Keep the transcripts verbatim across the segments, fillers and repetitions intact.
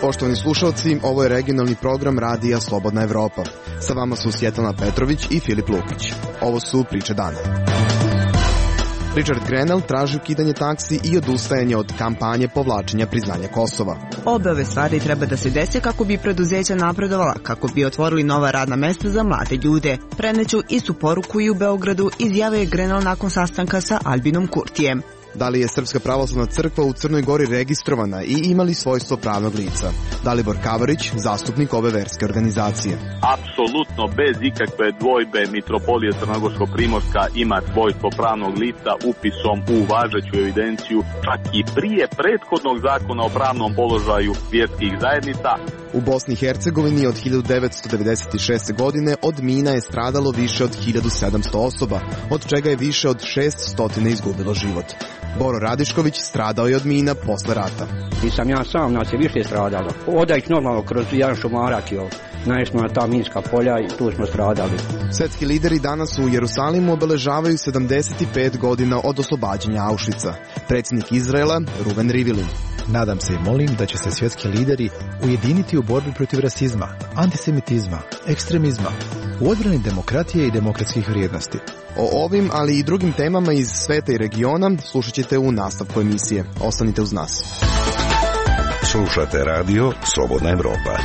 Poštovani slušalci, ovo je regionalni program radija Slobodna Evropa. Sa vama su Svjetlana Petrović i Filip Lukić. Ovo su priče dana. Richard Grenell traži ukidanje taksi i odustajanje od kampanje povlačenja priznanja Kosova. Obe ove stvari treba da se dese kako bi preduzeća napredovala, kako bi otvorili nova radna mesta za mlade ljude. Preneću istu poruku i u Beogradu, izjavio je Grenell nakon sastanka sa Albinom Kurtijem. Da li je Srpska pravoslavna crkva u Crnoj Gori registrovana i ima li svojstvo pravnog lica? Dalibor Kavarić, zastupnik ove verske organizacije. Apsolutno, bez ikakve dvojbe, Mitropolija Crnogorsko-Primorska ima svojstvo pravnog lica upisom u važeću evidenciju, čak i prije prethodnog zakona o pravnom položaju vjerskih zajednica. U Bosni i Hercegovini od hiljadu devetsto devedeset šeste. godine od mina je stradalo više od hiljadu sedamsto osoba, od čega je više od šeststo izgubilo život. Boro Radišković stradao je od mina posle rata. Nisam ja sam, nas je više stradalo. Oda ih normalno kroz jedan šumarak i naišli smo na ta minska polja i tu smo stradali. Svetski lideri danas u Jerusalimu obeležavaju sedamdeset pet godina od oslobađanja Auschwitza. Predsjednik Izraela Ruven Rivlin. Nadam se i molim da će se svjetski lideri ujediniti u borbi protiv rasizma, antisemitizma, ekstremizma, u odbrani demokratije i demokratskih vrijednosti. O ovim, ali i drugim temama iz sveta i regiona slušat ćete u nastavku emisije. Ostanite uz nas. Slušate radio Slobodna Evropa.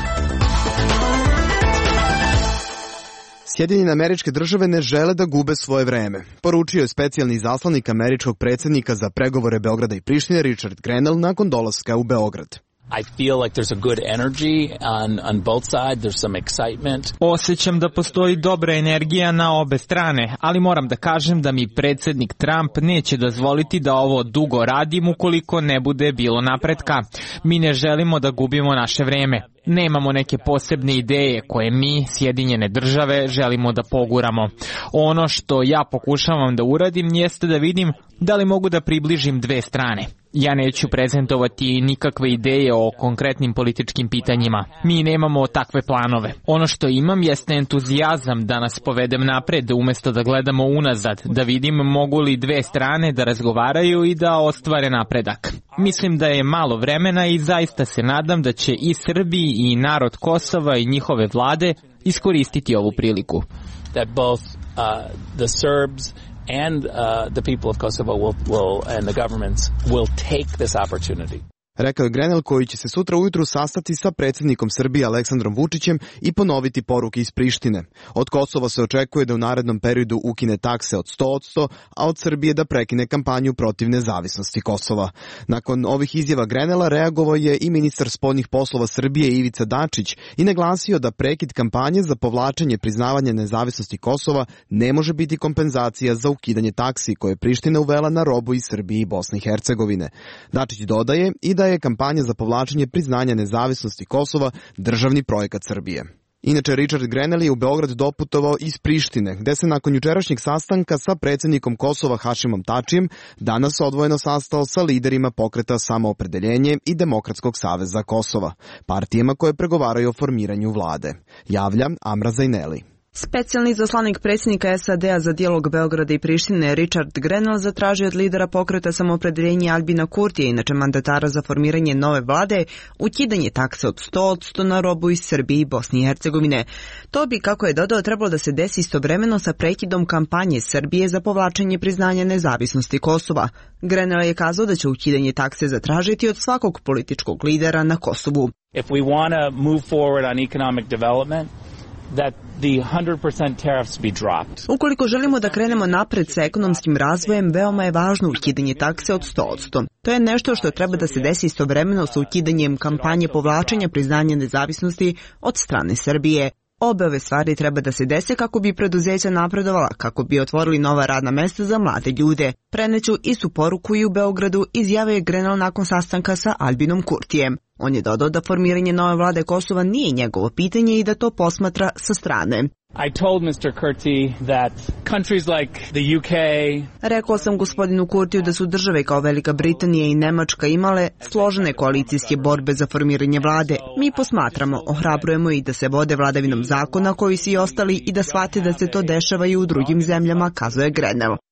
Sjedinjene Američke Države ne žele da gube svoje vreme, poručio je specijalni izaslanik američkog predsjednika za pregovore Beograda i Prištine Richard Grenell nakon dolaska u Beograd. I feel like there's a good energy on on both sides. There's some excitement. Osjećam da postoji dobra energija na obe strane, ali moram da kažem da mi predsjednik Trump neće dozvoliti da ovo dugo radim ukoliko ne bude bilo napretka. Mi ne želimo da gubimo naše vreme. Nemamo neke posebne ideje koje mi, Sjedinjene Države, želimo da poguramo. Ono što ja pokušavam da uradim jeste da vidim da li mogu da približim dve strane. Ja neću prezentovati nikakve ideje o konkretnim političkim pitanjima. Mi nemamo takve planove. Ono što imam jeste entuzijazam da nas povedem napred umjesto da gledamo unazad, da vidim mogu li dve strane da razgovaraju i da ostvare napredak. Mislim da je malo vremena i zaista se nadam da će i Srbiji i narod Kosova i njihove vlade iskoristiti ovu priliku. That both uh, the Serbs and uh, the people of Kosovo will, will and the governments will take this opportunity. Rekao je Grenell, koji će se sutra ujutru sastati sa predsjednikom Srbije Aleksandrom Vučićem i ponoviti poruke iz Prištine. Od Kosova se očekuje da u narednom periodu ukine takse od sto posto, a od Srbije da prekine kampanju protiv nezavisnosti Kosova. Nakon ovih izjava Grenella reagovao je i ministar spoljnih poslova Srbije Ivica Dačić i naglasio da prekid kampanje za povlačenje priznavanja nezavisnosti Kosova ne može biti kompenzacija za ukidanje taksi koje je Priština uvela na robu iz Srbije i Bosne i Hercegovine. Dačić dodaje i da je kampanja za povlačenje priznanja nezavisnosti Kosova državni projekat Srbije. Inače, Richard Grenell je u Beograd doputovao iz Prištine, gde se nakon jučerašnjeg sastanka sa predsjednikom Kosova Hašimom Tačijem danas odvojeno sastao sa liderima pokreta Samoopredeljenje i Demokratskog saveza Kosova, partijama koje pregovaraju o formiranju vlade. Javlja Amra Zajneli. Specijalni izaslanik predsjednika S A D-a za dijalog Beograda i Prištine Richard Grenell zatražio od lidera pokreta Samoopredeljenje Albina Kurtija, inače mandatara za formiranje nove vlade, ukidanje takse od sto posto na robu iz Srbije i Bosne i Hercegovine. To bi, kako je dodao, trebalo da se desi istovremeno sa prekidom kampanje Srbije za povlačenje priznanja nezavisnosti Kosova. Grenell je kazao da će ukidanje takse zatražiti od svakog političkog lidera na Kosovu. If we want to move forward on economic development, that the one hundred percent tariffs be dropped. Ukoliko želimo da krenemo napred sa ekonomskim razvojem, veoma je važno ukidanje takse od sto posto. To je nešto što treba da se desi istovremeno sa ukidanjem kampanje povlačenja priznanja nezavisnosti od strane Srbije. Obe ove stvari treba da se dese kako bi preduzeća napredovala, kako bi otvorili nova radna mesta za mlade ljude. Preneću istu poruku i u Beogradu, izjavio je Grenell nakon sastanka sa Albinom Kurtijem. On je dodao da formiranje nove vlade Kosova nije njegovo pitanje i da to posmatra sa strane. I told mister Kurti that countries like the U K... Rekao sam gospodinu Kurtiju da su države kao Velika Britanija i Nemačka imale složene koalicijske borbe za formiranje vlade. Mi posmatramo, ohrabrujemo i da se vode vladavinom zakona koji su i ostali i da shvate da se to dešava i u drugim zemljama, kazuje Grenell.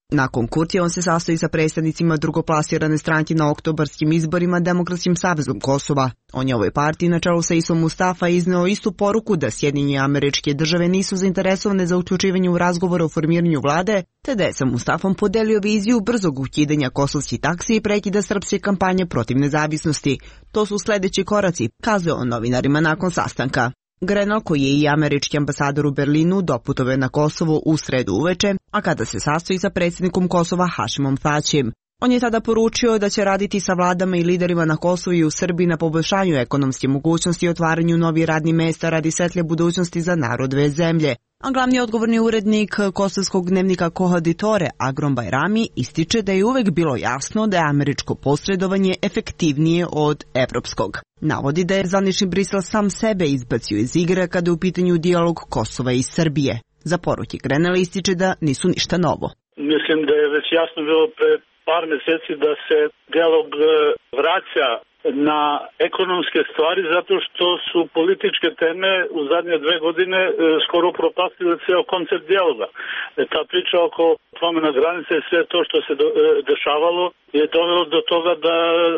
Nakon Kurtija on se sastoji sa predstavnicima drugoplasirane stranke na oktobarskim izborima Demokratskim savezom Kosova. On je ovoj partiji na čelu sa Isom Mustafa izneo istu poruku da Sjedinjene Američke Države nisu zainteresovane za uključivanje u razgovore o formiranju vlade, te da je sa Mustafom podelio viziju brzog ukidanja kosovskih taksi i prekida srpske kampanje protiv nezavisnosti. To su sledeći koraci, kazao on novinarima nakon sastanka. Grenell, koji je i američki ambasador u Berlinu, doputovao je na Kosovo u sredu uveče, a kada se sastoji sa predsjednikom Kosova Hašimom Tačijem. On je tada poručio da će raditi sa vladama i liderima na Kosovu i u Srbiji na poboljšanju ekonomske mogućnosti i otvaranju novih radnih mesta radi svetlje budućnosti za narod dve zemlje. A glavni odgovorni urednik kosovskog dnevnika Kohaditore, Agrom Bajrami, ističe da je uvek bilo jasno da je američko posredovanje efektivnije od evropskog. Navodi da je zvanični Brisel sam sebe izbacio iz igre kada je u pitanju dijalog Kosova i Srbije. Za poruke Grenell ističe da nisu ništa novo. Mislim da je već jasno bilo pre par meseci da se dijalog vraća na ekonomske stvari zato što su političke teme u zadnje dve godine skoro propastile ceo koncept dijaloga. Ta priča oko promjena granice i sve to što se dešavalo je dovelo do toga da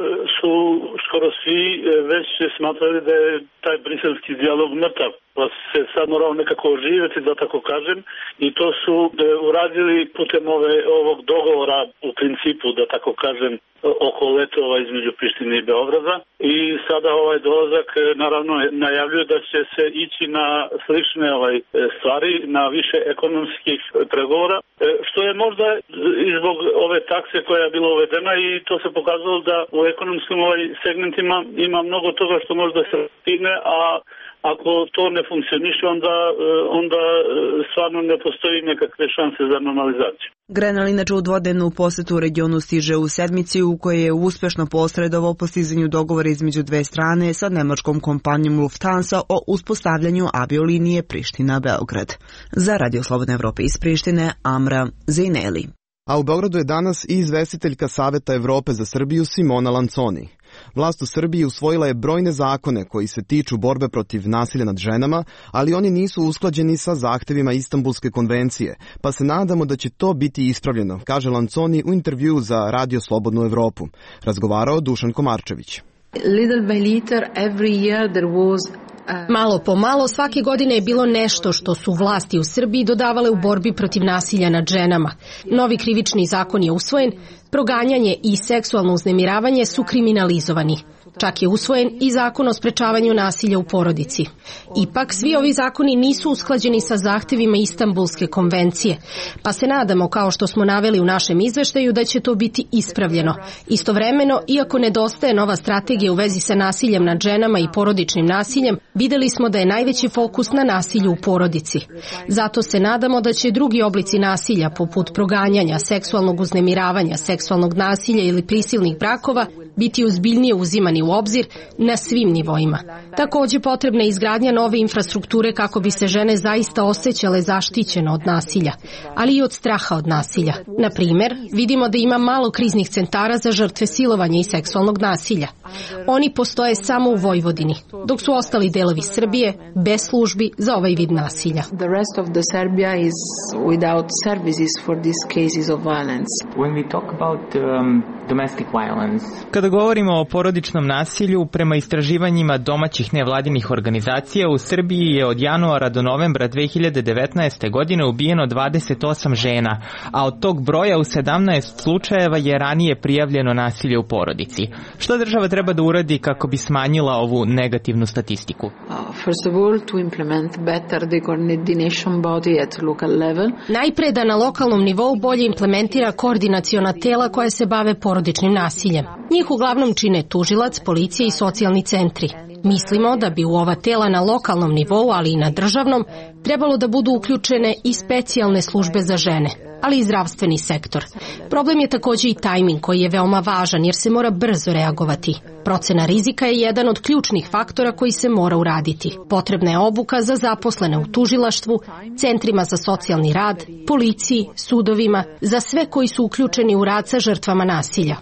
su skoro svi već smatrali da je taj briselski dijalog mrtav. Pa se sad morao nekako oživjeti, da tako kažem, i to su uradili putem ove, ovog dogovora u principu, da tako kažem, oko letova između Prištine i Beograda. I sada ovaj dolazak naravno najavljuje da će se ići na slične ovaj stvari, na više ekonomskih pregovora, što je možda i zbog ove takse koja je bila uvedena i to se pokazalo da u ekonomskim ovaj segmentima ima mnogo toga što možda se stigne, a ako to ne funkcioniše, onda, onda stvarno ne postoji nekakve šanse za normalizaciju. Grenell inače u dvodnevnu posetu u regionu stiže u sedmici u kojoj je uspešno posredovao postizanju dogovora između dve strane sa nemačkom kompanijom Lufthansa o uspostavljanju aviolinije Priština-Beograd. Za Radio Slobodna Evropa iz Prištine, Amra Zejneli. A u Beogradu je danas i izvestiteljka Saveta Evrope za Srbiju Simona Lanconi. Vlast u Srbiji usvojila je brojne zakone koji se tiču borbe protiv nasilja nad ženama, ali oni nisu usklađeni sa zahtevima Istanbulske konvencije, pa se nadamo da će to biti ispravljeno, kaže Lanconi u intervjuu za Radio Slobodnu Evropu. Razgovarao Dušan Komarčević. Little by little, every year there was Malo po malo svake godine je bilo nešto što su vlasti u Srbiji dodavale u borbi protiv nasilja nad ženama. Novi krivični zakon je usvojen, proganjanje i seksualno uznemiravanje su kriminalizovani. Čak je usvojen i zakon o sprečavanju nasilja u porodici. Ipak, svi ovi zakoni nisu usklađeni sa zahtevima Istanbulske konvencije, pa se nadamo, kao što smo naveli u našem izveštaju, da će to biti ispravljeno. Istovremeno, iako nedostaje nova strategija u vezi sa nasiljem nad ženama i porodičnim nasiljem, videli smo da je najveći fokus na nasilju u porodici. Zato se nadamo da će drugi oblici nasilja, poput proganjanja, seksualnog uznemiravanja, seksualnog nasilja ili prisilnih brakova, biti ozbiljnije uzimani u obzir na svim nivoima. Takođe potrebna je izgradnja nove infrastrukture kako bi se žene zaista osjećale zaštićeno od nasilja, ali i od straha od nasilja. Na primer, vidimo da ima malo kriznih centara za žrtve silovanja i seksualnog nasilja. Oni postoje samo u Vojvodini, dok su ostali delovi Srbije bez službi za ovaj vid nasilja. The rest of the Serbia is without services for these cases of violence. When we talk about um, domestic violence. Kada govorimo o porodičnom nasilju, prema istraživanjima domaćih nevladinih organizacija, u Srbiji je od januara do novembra dve hiljade devetnaeste. godine ubijeno dvadeset osam žena, a od tog broja u sedamnaest slučajeva je ranije prijavljeno nasilje u porodici. Što država treba da uradi kako bi smanjila ovu negativnu statistiku? First of all, to implement better the coordination body at local level. Najpre da na lokalnom nivou bolje implementira koordinaciona tela koja se bave porodičnim nasiljem. Njih uglavnom čine tužilac, policija i socijalni centri. Mislimo da bi u ova tela na lokalnom nivou, ali i na državnom, trebalo da budu uključene i specijalne službe za žene, ali i zdravstveni sektor. Problem je takođe i tajming koji je veoma važan jer se mora brzo reagovati. Procena rizika je jedan od ključnih faktora koji se mora uraditi. Potrebna je obuka za zaposlene u tužilaštvu, centrima za socijalni rad, policiji, sudovima, za sve koji su uključeni u rad sa žrtvama nasilja.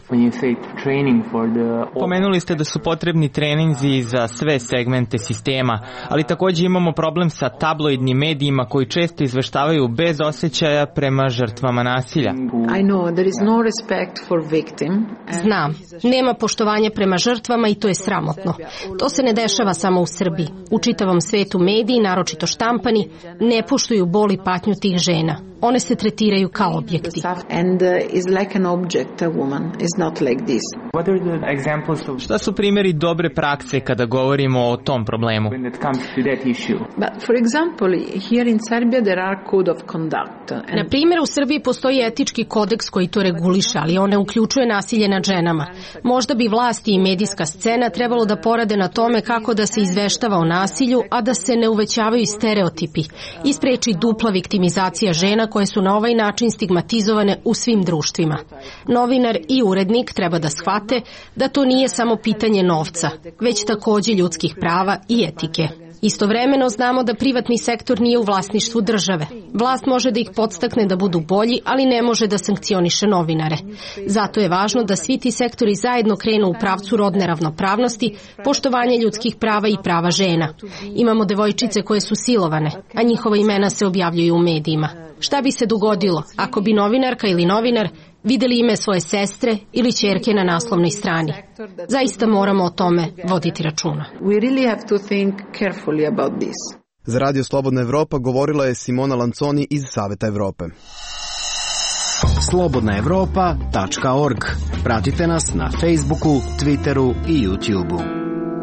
Pomenuli ste da su potrebni treninzi za sve segmente sistema, ali takođe imamo problem sa tabloidnim medijima koji često izveštavaju bez osjećaja prema žrtvama žrtvama nasilja. I know there is no respect for victim. Znam, nema poštovanja prema žrtvama i to je sramotno. To se ne dešava samo u Srbiji. U čitavom svetu mediji, naročito štampani, ne poštuju bol i patnju tih žena. One se tretiraju kao objekti. And is like an object, a woman is not like this. What are the examples of... Šta su primjeri dobre prakse kada govorimo o tom problemu? When it comes to that issue? But for example, here in Serbia there are code of conduct. And... Na primjer, u Srbiji postoji etički kodeks koji to reguliše, ali on ne uključuje nasilje nad ženama. Možda bi vlasti i medijska scena trebalo da porade na tome kako da se izveštava o nasilju, a da se ne uvećavaju stereotipi i spreči dupla viktimizacija žena koje su na ovaj način stigmatizovane u svim društvima. Novinar i urednik treba da shvate da to nije samo pitanje novca, već takođe ljudskih prava i etike. Istovremeno znamo da privatni sektor nije u vlasništvu države. Vlast može da ih podstakne da budu bolji, ali ne može da sankcioniše novinare. Zato je važno da svi ti sektori zajedno krenu u pravcu rodne ravnopravnosti, poštovanja ljudskih prava i prava žena. Imamo devojčice koje su silovane, a njihova imena se objavljuju u medijima. Šta bi se dogodilo ako bi novinarka ili novinar videli ime svoje sestre ili ćerke na naslovnoj strani? Zaista moramo o tome voditi računa. We really have to think carefully about this. Za Radio Slobodna Evropa govorila je Simona Lanconi iz Saveta Evrope. slobodna evropa tačka org. Pratite nas na Facebooku, Twitteru i YouTubeu.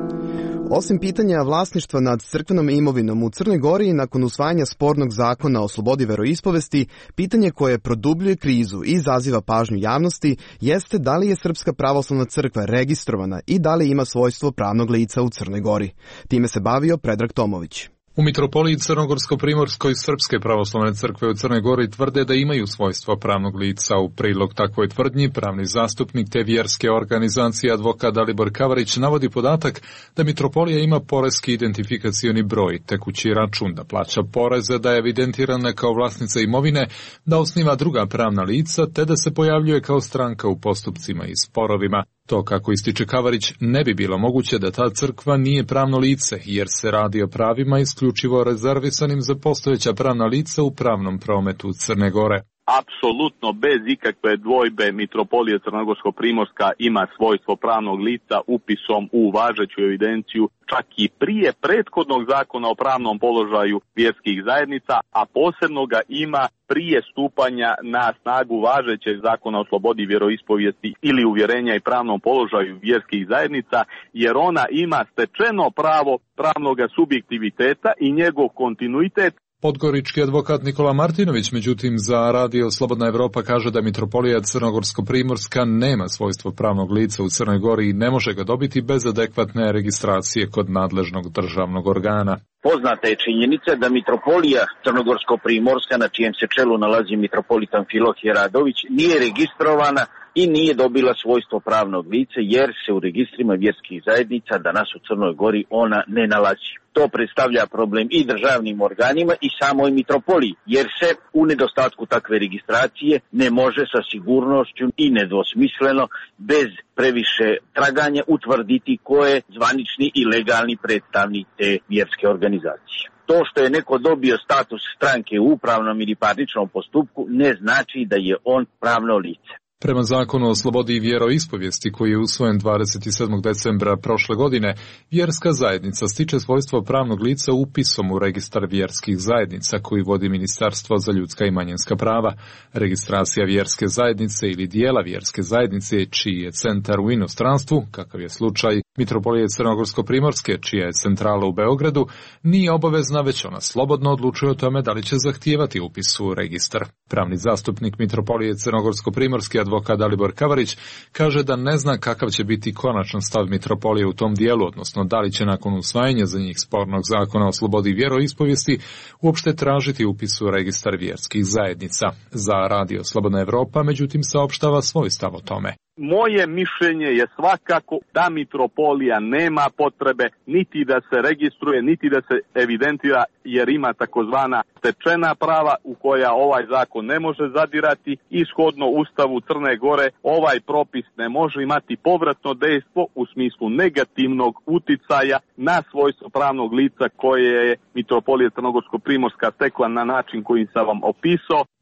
Osim pitanja vlasništva nad crkvenom imovinom u Crnoj Gori nakon usvajanja spornog zakona o slobodi veroispovesti, pitanje koje produbljuje krizu i izaziva pažnju javnosti jeste da li je Srpska pravoslavna crkva registrovana i da li ima svojstvo pravnog lica u Crnoj Gori. Time se bavio Predrag Tomović. U Mitropoliji Crnogorsko-Primorskoj Srpske pravoslavne crkve u Crnoj Gori tvrde da imaju svojstvo pravnog lica. U prilog takvoj tvrdnji pravni zastupnik te vjerske organizacije advokat Dalibor Kavarić navodi podatak da Mitropolija ima poreski identifikacioni broj, tekući račun, da plaća poreze, da je evidentirana kao vlasnica imovine, da osniva druga pravna lica te da se pojavljuje kao stranka u postupcima i sporovima. To, kako ističe Kavarić, ne bi bilo moguće da ta crkva nije pravno lice, jer se radi o pravima isključivo rezervisanim za postojeća pravna lica u pravnom prometu Crne Gore. Apsolutno bez ikakve dvojbe Mitropolija Crnogorsko-Primorska ima svojstvo pravnog lica upisom u važeću evidenciju čak i prije prethodnog zakona o pravnom položaju vjerskih zajednica, a posebno ga ima prije stupanja na snagu važećeg zakona o slobodi vjeroispovijesti ili uvjerenja i pravnom položaju vjerskih zajednica, jer ona ima stečeno pravo pravnog subjektiviteta i njegov kontinuitet. Podgorički advokat Nikola Martinović, međutim, za Radio Slobodna Evropa kaže da Mitropolija Crnogorsko-Primorska nema svojstvo pravnog lica u Crnoj Gori i ne može ga dobiti bez adekvatne registracije kod nadležnog državnog organa. Poznata je činjenica da Mitropolija Crnogorsko-Primorska, na čijem se čelu nalazi mitropolitan Filohije Radović, nije registrovana i nije dobila svojstvo pravnog lica, jer se u registrima vjerskih zajednica danas u Crnoj Gori ona ne nalazi. To predstavlja problem i državnim organima i samoj mitropoliji, jer se u nedostatku takve registracije ne može sa sigurnošću i nedvosmisleno, bez previše traganja, utvrditi ko je zvanični i legalni predstavnik te vjerske organizacije. To što je neko dobio status stranke u upravnom ili parničnom postupku ne znači da je on pravno lice. Prema zakonu o slobodi i vjeroispovijesti koji je usvojen dvadeset sedmog decembra prošle godine, vjerska zajednica stiče svojstvo pravnog lica upisom u registar vjerskih zajednica koji vodi Ministarstvo za ljudska i manjinska prava. Registracija vjerske zajednice ili dijela vjerske zajednice čiji je centar u inostranstvu, kakav je slučaj Mitropolije Crnogorsko-Primorske, čija je centrala u Beogradu, nije obavezna, već ona slobodno odlučuje o tome da li će zahtijevati upis u registar. Pravni zastupnik Mitropolije Crnogorsko-Primorske advokat Dalibor Kavarić kaže da ne zna kakav će biti konačan stav Mitropolije u tom dijelu, odnosno da li će nakon usvajanja za njih spornog zakona o slobodi vjeroispovijesti uopšte tražiti upis u registar vjerskih zajednica. Za Radio Slobodna Evropa, međutim, saopštava svoj stav o tome. Moje mišljenje je svakako da Mitropolija nema potrebe niti da se registruje, niti da se evidentira, jer ima takozvana stečena prava u koja ovaj zakon ne može zadirati. Ishodno Ustavu Crne Gore ovaj propis ne može imati povratno dejstvo u smislu negativnog uticaja na svojstvo pravnog lica koje je Mitropolija Crnogorsko-Primorska stekla na način koji sam vam opisao.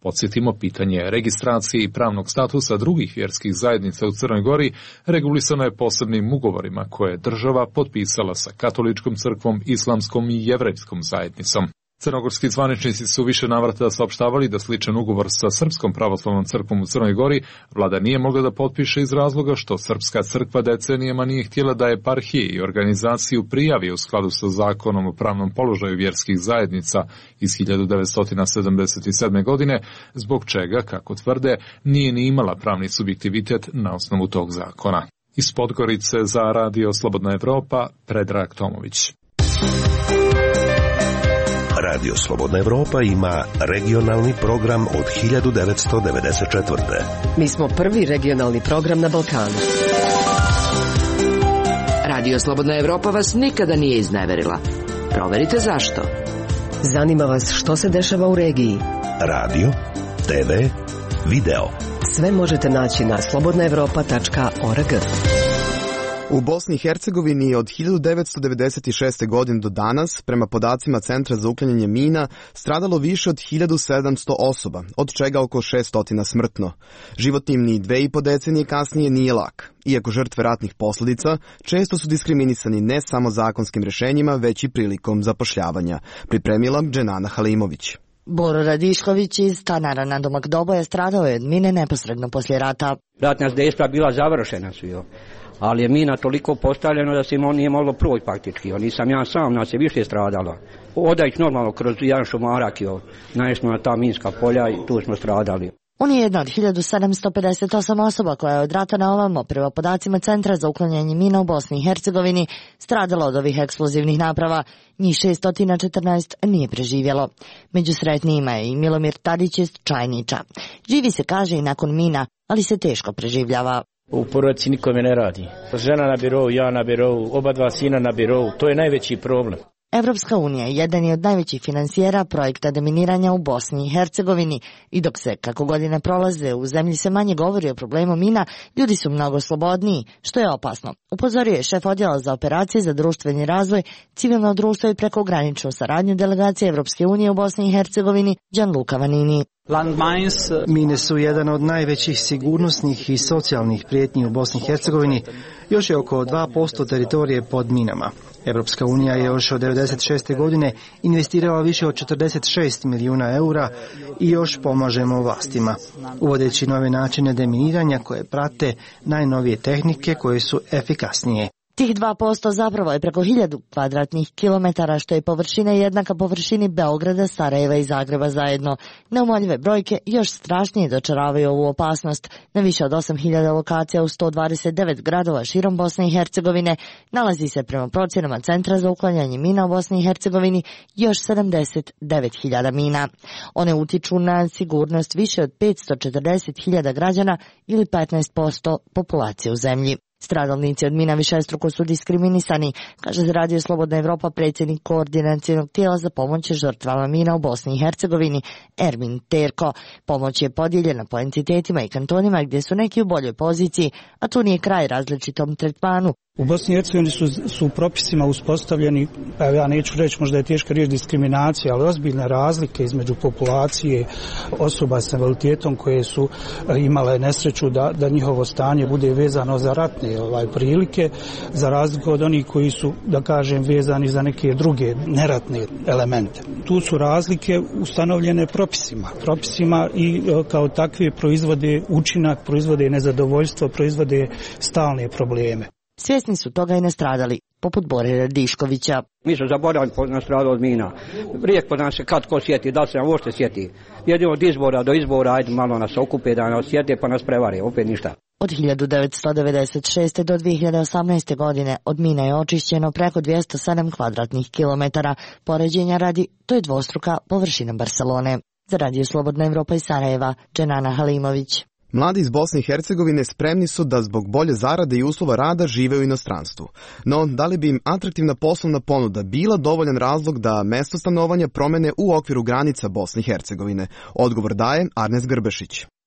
Podsjetimo, pitanje registracije i pravnog statusa drugih vjerskih zajednica u Crnoj Gori regulisano je posebnim ugovorima koje je država potpisala sa katoličkom crkvom, islamskom i jevrejskom zajednicom. Crnogorski zvaničnici su više navrata saopštavali da sličan ugovor sa Srpskom pravoslavnom crkvom u Crnoj Gori vlada nije mogla da potpiše iz razloga što Srpska crkva decenijama nije htjela da eparhije i organizaciju prijavi u skladu sa zakonom o pravnom položaju vjerskih zajednica iz hiljadu devetsto sedamdeset sedme. godine, zbog čega, kako tvrde, nije ni imala pravni subjektivitet na osnovu tog zakona. Iz Podgorice za Radio Slobodna Evropa, Predrag Tomović. Radio Slobodna Evropa ima regionalni program od hiljadu devetsto devedeset četvrte. Mi smo prvi regionalni program na Balkanu. Radio Slobodna Evropa vas nikada nije izneverila. Proverite zašto. Zanima vas što se dešava u regiji. Radio, te ve, video. Sve možete naći na slobodna evropa tačka org. U Bosni i Hercegovini je od hiljadu devetsto devedeset šeste. godine do danas, prema podacima Centra za uklanjanje mina, stradalo više od hiljadu sedamsto osoba, od čega oko šessto smrtno. Život im ni dve i po decenije kasnije nije lak. Iako žrtve ratnih posljedica često su diskriminisani ne samo zakonskim rješenjima, već i prilikom zapošljavanja. Pripremila Dženana Halimović. Boro Radišković iz stanara na domak Doboje stradao je od mine neposredno poslije rata. Ratna dejstva bila završena su jo, ali je mina toliko postavljena da se on nije moglo proći praktički. O, nisam ja sam, nas je više stradalo. Odać normalno kroz jedan šumarak jo, naišli na ta minska polja i tu smo stradali. On je jedna od hiljadu sedamsto pedeset osam osoba koja je od rata na ovamo, prema podacima Centra za uklanjanje mina u Bosni i Hercegovini, stradala od ovih eksplozivnih naprava. Njih šeststo četrnaest nije preživjelo. Među sretnijima je i Milomir Tadić iz Čajniča. Živi se, kaže, i nakon mina, ali se teško preživljava. U porodici nikome ne radi. Žena na birovu, ja na birovu, oba dva sina na birovu, to je najveći problem. Evropska unija je jedan od najvećih finansijera projekta deminiranja u Bosni i Hercegovini i dok se, kako godine prolaze, u zemlji se manje govori o problemu mina, ljudi su mnogo slobodniji, što je opasno. Upozorio je šef odjela za operacije za društveni razvoj, civilno društvo i prekograničnu saradnju delegacije Evropske unije u Bosni i Hercegovini, Gianluca Vanini. Mine su jedan od najvećih sigurnosnih i socijalnih prijetnji u Bosni i Hercegovini. Još je oko dva posto teritorije pod minama. Evropska unija je još od devedeset šeste. godine investirala više od četrdeset šest milijuna eura i još pomažemo vlastima, uvodeći nove načine deminiranja koje prate najnovije tehnike koje su efikasnije. Tih dva posto zapravo je preko hiljadu kvadratnih kilometara, što je površina jednaka površini Beograda, Sarajeva i Zagreba zajedno. Neumoljive brojke još strašnije dočaravaju ovu opasnost. Na više od osam hiljada lokacija u sto dvadeset devet gradova širom Bosne i Hercegovine nalazi se, prema procjenama Centra za uklanjanje mina u Bosni i Hercegovini, još sedamdeset devet hiljada mina. One utiču na sigurnost više od petsto četrdeset hiljada građana ili petnaest posto populacije u zemlji. Stradalnici od mina višestruko su diskriminisani, kaže za Radio Slobodna Evropa predsjednik koordinacionog tijela za pomoć žrtvama mina u Bosni i Hercegovini, Ermin Terko. Pomoć je podijeljena po entitetima i kantonima gdje su neki u boljoj poziciji, a tu nije kraj različitom tretmanu. U Bosni i Hercegovini su, su propisima uspostavljeni, pa ja neću reći možda je teška riječ diskriminacija, ali ozbiljne razlike između populacije osoba s invaliditetom koje su imale nesreću da, da njihovo stanje bude vezano za ratne ovaj, prilike, za razliku od onih koji su, da kažem, vezani za neke druge neratne elemente. Tu su razlike ustanovljene propisima. Propisima i kao takve proizvode učinak, proizvode nezadovoljstvo, proizvode stalne probleme. Svjesni su toga i nastradali, poput Bore Radiškovića. Mi smo zaboravili nastradali od mina. Rijetko nam se kad ko sjeti, da se nam uopšte sjeti. Jedino od izbora do izbora, ajde malo nas okupe da nas sjete pa nas prevare, opet ništa. Od hiljadu devetsto devedeset šeste. do dvije hiljade osamnaeste. godine od mina je očišćeno preko dvjesto sedam kvadratnih kilometara. Poređenja radi, to je dvostruka površina Barcelone. Za Radio Slobodna Evropa iz Sarajeva, Dženana Halimović. Mladi iz Bosne i Hercegovine spremni su da zbog bolje zarade i uslova rada žive u inostranstvu. No, da li bi im atraktivna poslovna ponuda bila dovoljan razlog da mesto stanovanja promene u okviru granica Bosne i Hercegovine? Odgovor daje Arnes Grbešić.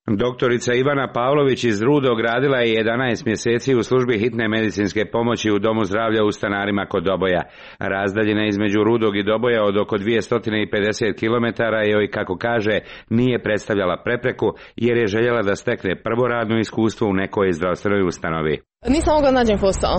Doktorica Ivana Pavlović iz Rudog radila je jedanaest mjeseci u službi hitne medicinske pomoći u Domu zdravlja u Stanarima kod Doboja. Razdaljina između Rudog i Doboja od oko dvjesto pedeset kilometara joj, kako kaže, nije predstavljala prepreku jer je željela da stekne prvo radno iskustvo u nekoj zdravstvenoj ustanovi. Nisam mogla nađem posao.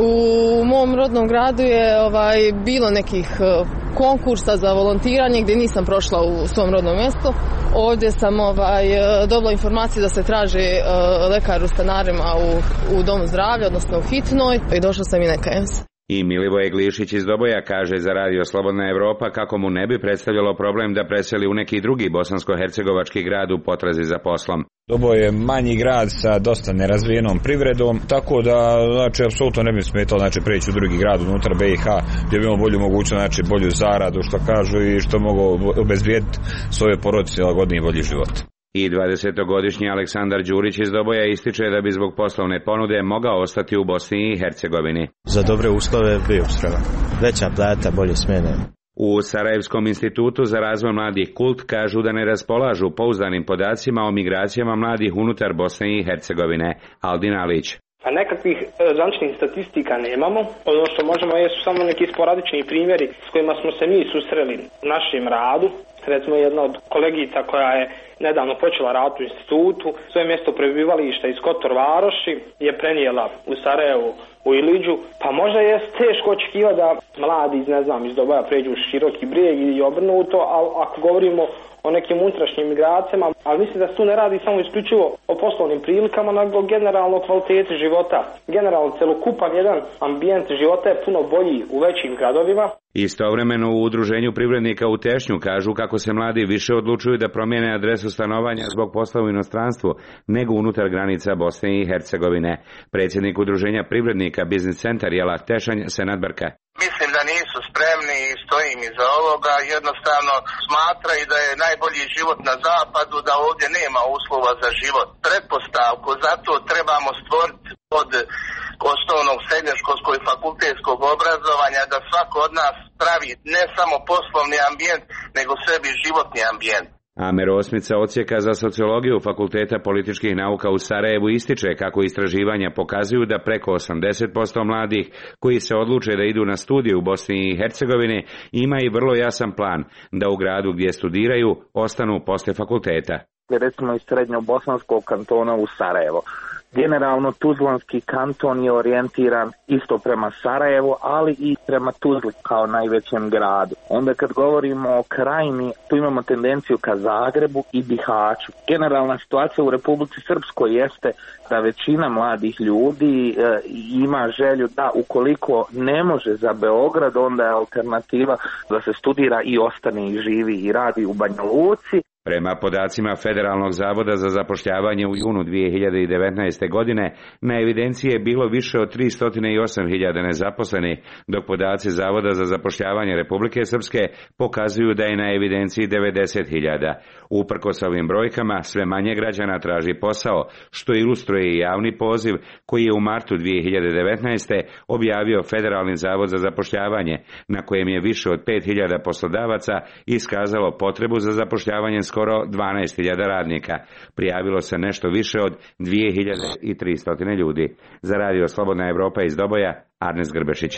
U mom rodnom gradu je ovaj, bilo nekih konkursa za volontiranje gdje nisam prošla u svom rodnom mjestu. Ovdje sam ovaj, dobila informaciju da se traži uh, lekar u Stanarima u, u Domu zdravlja, odnosno u hitnoj, i došla sam i nekajem se. I Milivoje Glišić iz Doboja kaže za Radio Slobodna Evropa kako mu ne bi predstavljalo problem da preseli u neki drugi bosansko-hercegovački grad u potrazi za poslom. Doboj je manji grad sa dosta nerazvijenom privredom, tako da znači apsolutno ne bi smetalo znači preći u drugi grad unutar B i H gdje bi imao bolju mogućnost, znači bolju zaradu što kažu i što mogu obezbijediti svoje porodice lagodniji i bolji život. I dvadesetogodišnji Aleksandar Đurić iz Doboja ističe da bi zbog poslovne ponude mogao ostati u Bosni i Hercegovini. Za dobre uslove bio spreman. Veća plata, bolje smjene. U Sarajevskom institutu za razvoj mladih Kult kažu da ne raspolažu pouzdanim podacima o migracijama mladih unutar Bosne i Hercegovine. Aldin Alić. A nekakvih zvaničnih statistika nemamo. Ono što možemo jesu samo neki sporadični primjeri s kojima smo se mi susreli u našem radu. Recimo jedna od kolegica koja je nedavno počela rad u institutu, svoje mjesto prebivališta iz Kotor Varoši je prenijela u Sarajevu, u Iliđu, pa možda je teško očekivati da mladi iz, ne znam, iz Doboja pređu u Široki Brijeg i obrnuto, ali ako govorimo o nekim unutrašnjim migracijama, ali mislim da se tu ne radi samo isključivo o poslovnim prilikama, nego generalno kvaliteti života. Generalno celokupan jedan ambijent života je puno bolji u većim gradovima. Istovremeno u Udruženju privrednika u Tešnju kažu kako se mladi više odlučuju da promijene adresu stanovanja zbog posla u inostranstvu nego unutar granica Bosne i Hercegovine. Predsjednik Udruženja privrednika Biznis Centar Jelah Tešanj Senad Brka. Mislim da nisu spremni i stojim iza ovoga, jednostavno smatraju da je najbolji život na zapadu, da ovdje nema uslova za život. Pretpostavku zato trebamo stvoriti od osnovnog srednjoškolskog i fakultetskog obrazovanja da svako od nas pravi ne samo poslovni ambijent, nego sebi životni ambijent. Amer Osmica odsjeka za sociologiju Fakulteta političkih nauka u Sarajevu ističe kako istraživanja pokazuju da preko osamdeset posto mladih koji se odluče da idu na studije u Bosni i Hercegovini ima i vrlo jasan plan da u gradu gdje studiraju ostanu poslije fakulteta. Recimo iz srednjobosanskog kantona u Sarajevo. Generalno Tuzlanski kanton je orijentiran isto prema Sarajevu, ali i prema Tuzli kao najvećem gradu. Onda kad govorimo o krajini, tu imamo tendenciju ka Zagrebu i Bihaću. Generalna situacija u Republici Srpskoj jeste da većina mladih ljudi e, ima želju da ukoliko ne može za Beograd, onda je alternativa da se studira i ostane i živi i radi u Banja Luci. Prema podacima Federalnog zavoda za zapošljavanje u junu dvije hiljade devetnaeste. godine na evidenciji je bilo više od tristo osam hiljada nezaposlenih, dok podaci Zavoda za zapošljavanje Republike Srpske pokazuju da je na evidenciji devedeset hiljada. Uprkos ovim brojkama, sve manje građana traži posao, što ilustruje i javni poziv koji je u martu dvije hiljade devetnaeste. objavio Federalni zavod za zapošljavanje, na kojem je više od pet hiljada poslodavaca iskazalo potrebu za zapošljavanjem skoro dvanaest hiljada radnika. Prijavilo se nešto više od dvije hiljade tristo ljudi. Za Radio Slobodna Evropa iz Doboja, Arnes Grbešić.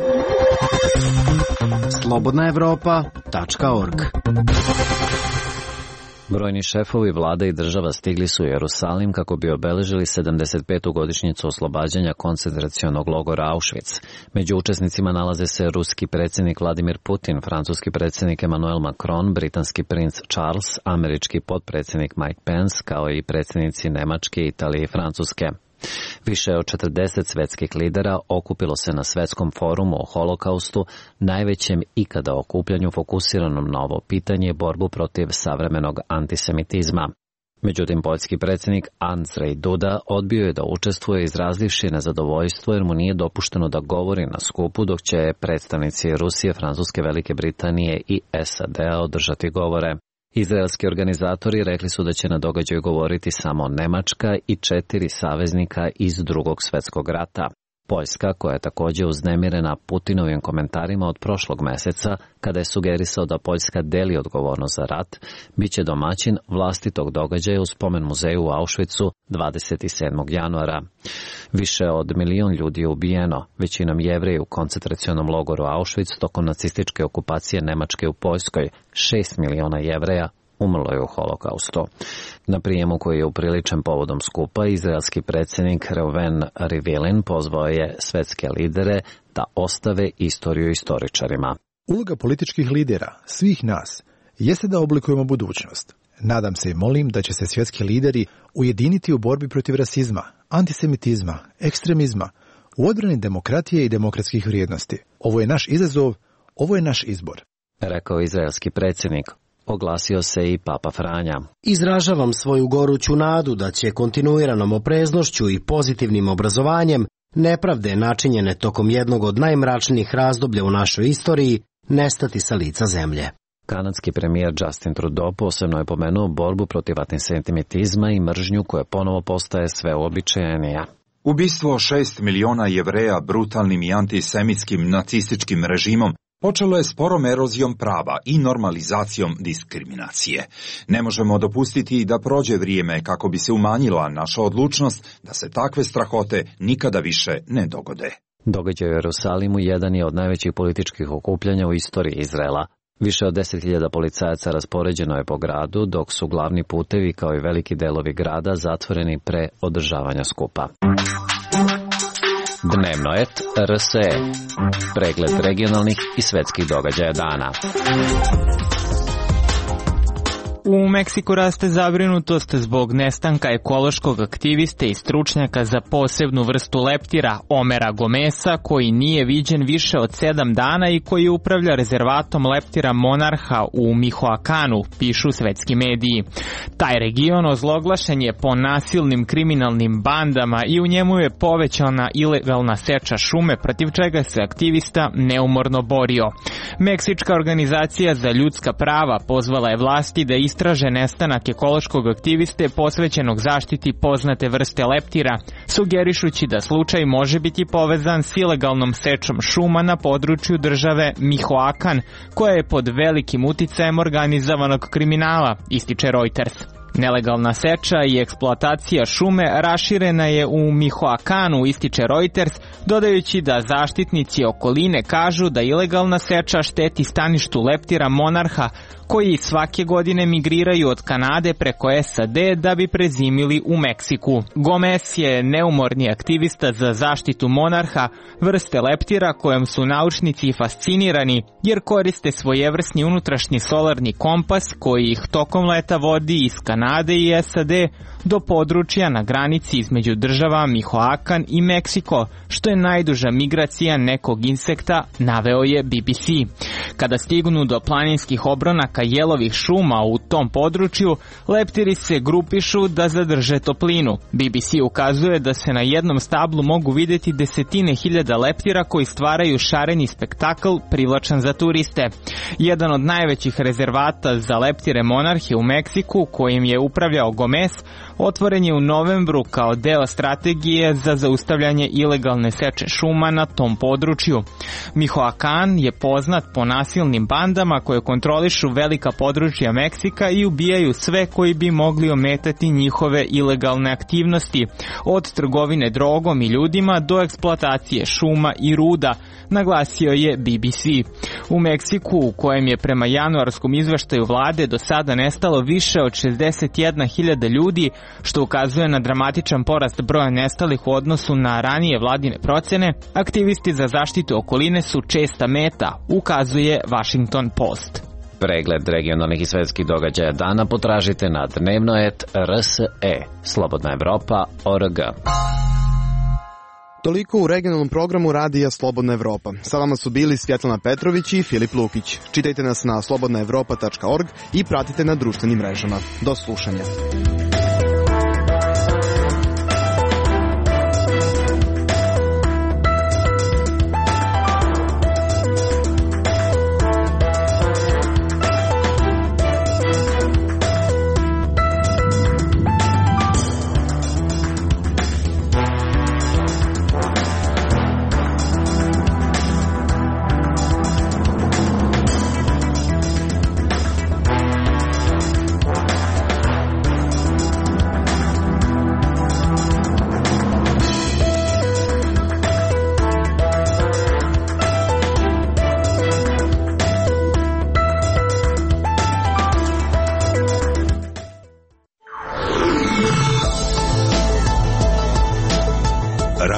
slobodna evropa tačka org. Brojni šefovi vlada i država stigli su u Jerusalim kako bi obeležili sedamdeset petu godišnjicu oslobađanja koncentracionog logora Auschwitz. Među učesnicima nalaze se ruski predsjednik Vladimir Putin, francuski predsjednik Emmanuel Macron, britanski princ Charles, američki potpredsjednik Mike Pence, kao i predsjednici Nemačke, Italije i Francuske. Više od četrdeset svetskih lidera okupilo se na svetskom forumu o holokaustu, najvećem ikada okupljanju fokusiranom na ovo pitanje i borbu protiv savremenog antisemitizma. Međutim, poljski predsjednik Andrzej Duda odbio je da učestvuje izrazivši nezadovoljstvo jer mu nije dopušteno da govori na skupu, dok će predstavnici Rusije, Francuske, Velike Britanije i S A D-a održati govore. Izraelski organizatori rekli su da će na događaju govoriti samo Nemačka i četiri saveznika iz Drugog svjetskog rata. Poljska, koja je također uznemirena Putinovim komentarima od prošlog meseca, kada je sugerisao da Poljska deli odgovornost za rat, bit će domaćin vlastitog događaja u spomen muzeju u Auschwitzu dvadeset sedmog januara. Više od milijun ljudi je ubijeno, većinom Jevreji u koncentracionom logoru Auschwitz tokom nacističke okupacije Nemačke u Poljskoj. Šest miliona Jevreja umrlo je u holokaustu. Na prijemu koji je upriličen povodom skupa, izraelski predsjednik Reuven Rivlin pozvao je svetske lidere da ostave istoriju istoričarima. Uloga političkih lidera, svih nas, jeste da oblikujemo budućnost. Nadam se i molim da će se svjetski lideri ujediniti u borbi protiv rasizma, antisemitizma, ekstremizma, u odbrani demokratije i demokratskih vrijednosti. Ovo je naš izazov, ovo je naš izbor, rekao izraelski predsjednik. Oglasio se i Papa Franja. Izražavam svoju goruću nadu da će kontinuiranom opreznošću i pozitivnim obrazovanjem nepravde načinjene tokom jednog od najmračnijih razdoblja u našoj istoriji nestati sa lica zemlje. Kanadski premijer Justin Trudeau posebno je pomenuo borbu protiv antisemitizma i mržnju koja ponovo postaje sve uobičajenija. Ubistvo šest miliona Jevreja brutalnim i antisemitskim nacističkim režimom počelo je sporom erozijom prava i normalizacijom diskriminacije. Ne možemo dopustiti da prođe vrijeme kako bi se umanjila naša odlučnost da se takve strahote nikada više ne dogode. Događaj u Jerusalimu jedan je od najvećih političkih okupljanja u istoriji Izraela. Više od deset hiljada policajaca raspoređeno je po gradu, dok su glavni putevi kao i veliki delovi grada zatvoreni pre održavanja skupa. Dnevnoet R S E. Pregled regionalnih i svetskih događaja dana. U Meksiku raste zabrinutost zbog nestanka ekološkog aktiviste i stručnjaka za posebnu vrstu leptira, Omera Gomesa, koji nije viđen više od sedam dana i koji upravlja rezervatom leptira Monarha u Mihoakanu, pišu svetski mediji. Taj region ozloglašen je po nasilnim kriminalnim bandama i u njemu je povećana ilegalna seča šume, protiv čega se aktivista neumorno borio. Meksička organizacija za ljudska prava pozvala je vlasti da istraže nestanak ekološkog aktiviste posvećenog zaštiti poznate vrste leptira, sugerišući da slučaj može biti povezan s ilegalnom sečom šuma na području države Mihoakan, koja je pod velikim uticajem organizovanog kriminala, ističe Reuters. Nelegalna seča i eksploatacija šume raširena je u Mihoakanu, ističe Reuters, dodajući da zaštitnici okoline kažu da ilegalna seča šteti staništu leptira Monarha, koji svake godine migriraju od Kanade preko S A D da bi prezimili u Meksiku. Gomez je neumorni aktivista za zaštitu Monarha, vrste leptira kojom su naučnici fascinirani jer koriste svojevrsni unutrašnji solarni kompas koji ih tokom leta vodi iz Kanade i S A D do područja na granici između država Mihoakan i Meksiko, što je najduža migracija nekog insekta, naveo je B B C. Kada stignu do planinskih obronaka jelovih šuma u tom području, leptiri se grupišu da zadrže toplinu. B B C ukazuje da se na jednom stablu mogu vidjeti desetine hiljada leptira koji stvaraju šareni spektakl privlačan za turiste. Jedan od najvećih rezervata za leptire Monarhe u Meksiku, kojim je upravljao Gomez, otvoren je u novembru kao deo strategije za zaustavljanje ilegalne seče šuma na tom području. Mihoakan je poznat po nasilnim bandama koje kontrolišu velika područja Meksika i ubijaju sve koji bi mogli ometati njihove ilegalne aktivnosti, od trgovine drogom i ljudima do eksploatacije šuma i ruda, naglasio je B B C. U Meksiku, u kojem je prema januarskom izveštaju vlade do sada nestalo više od šezdeset jedna hiljada ljudi, što ukazuje na dramatičan porast broja nestalih u odnosu na ranije vladine procene, aktivisti za zaštitu okoline su česta meta, ukazuje Washington Post. Pregled regionalnih i svetskih događaja dana potražite na dnevnoet R S E, Slobodna Evropa O R G. Toliko u regionalnom programu radija Slobodna Evropa. Sa vama su bili Svjetlana Petrović i Filip Lukić. Čitajte nas na slobodna evropa tačka org i pratite na društvenim mrežama. Do slušanja.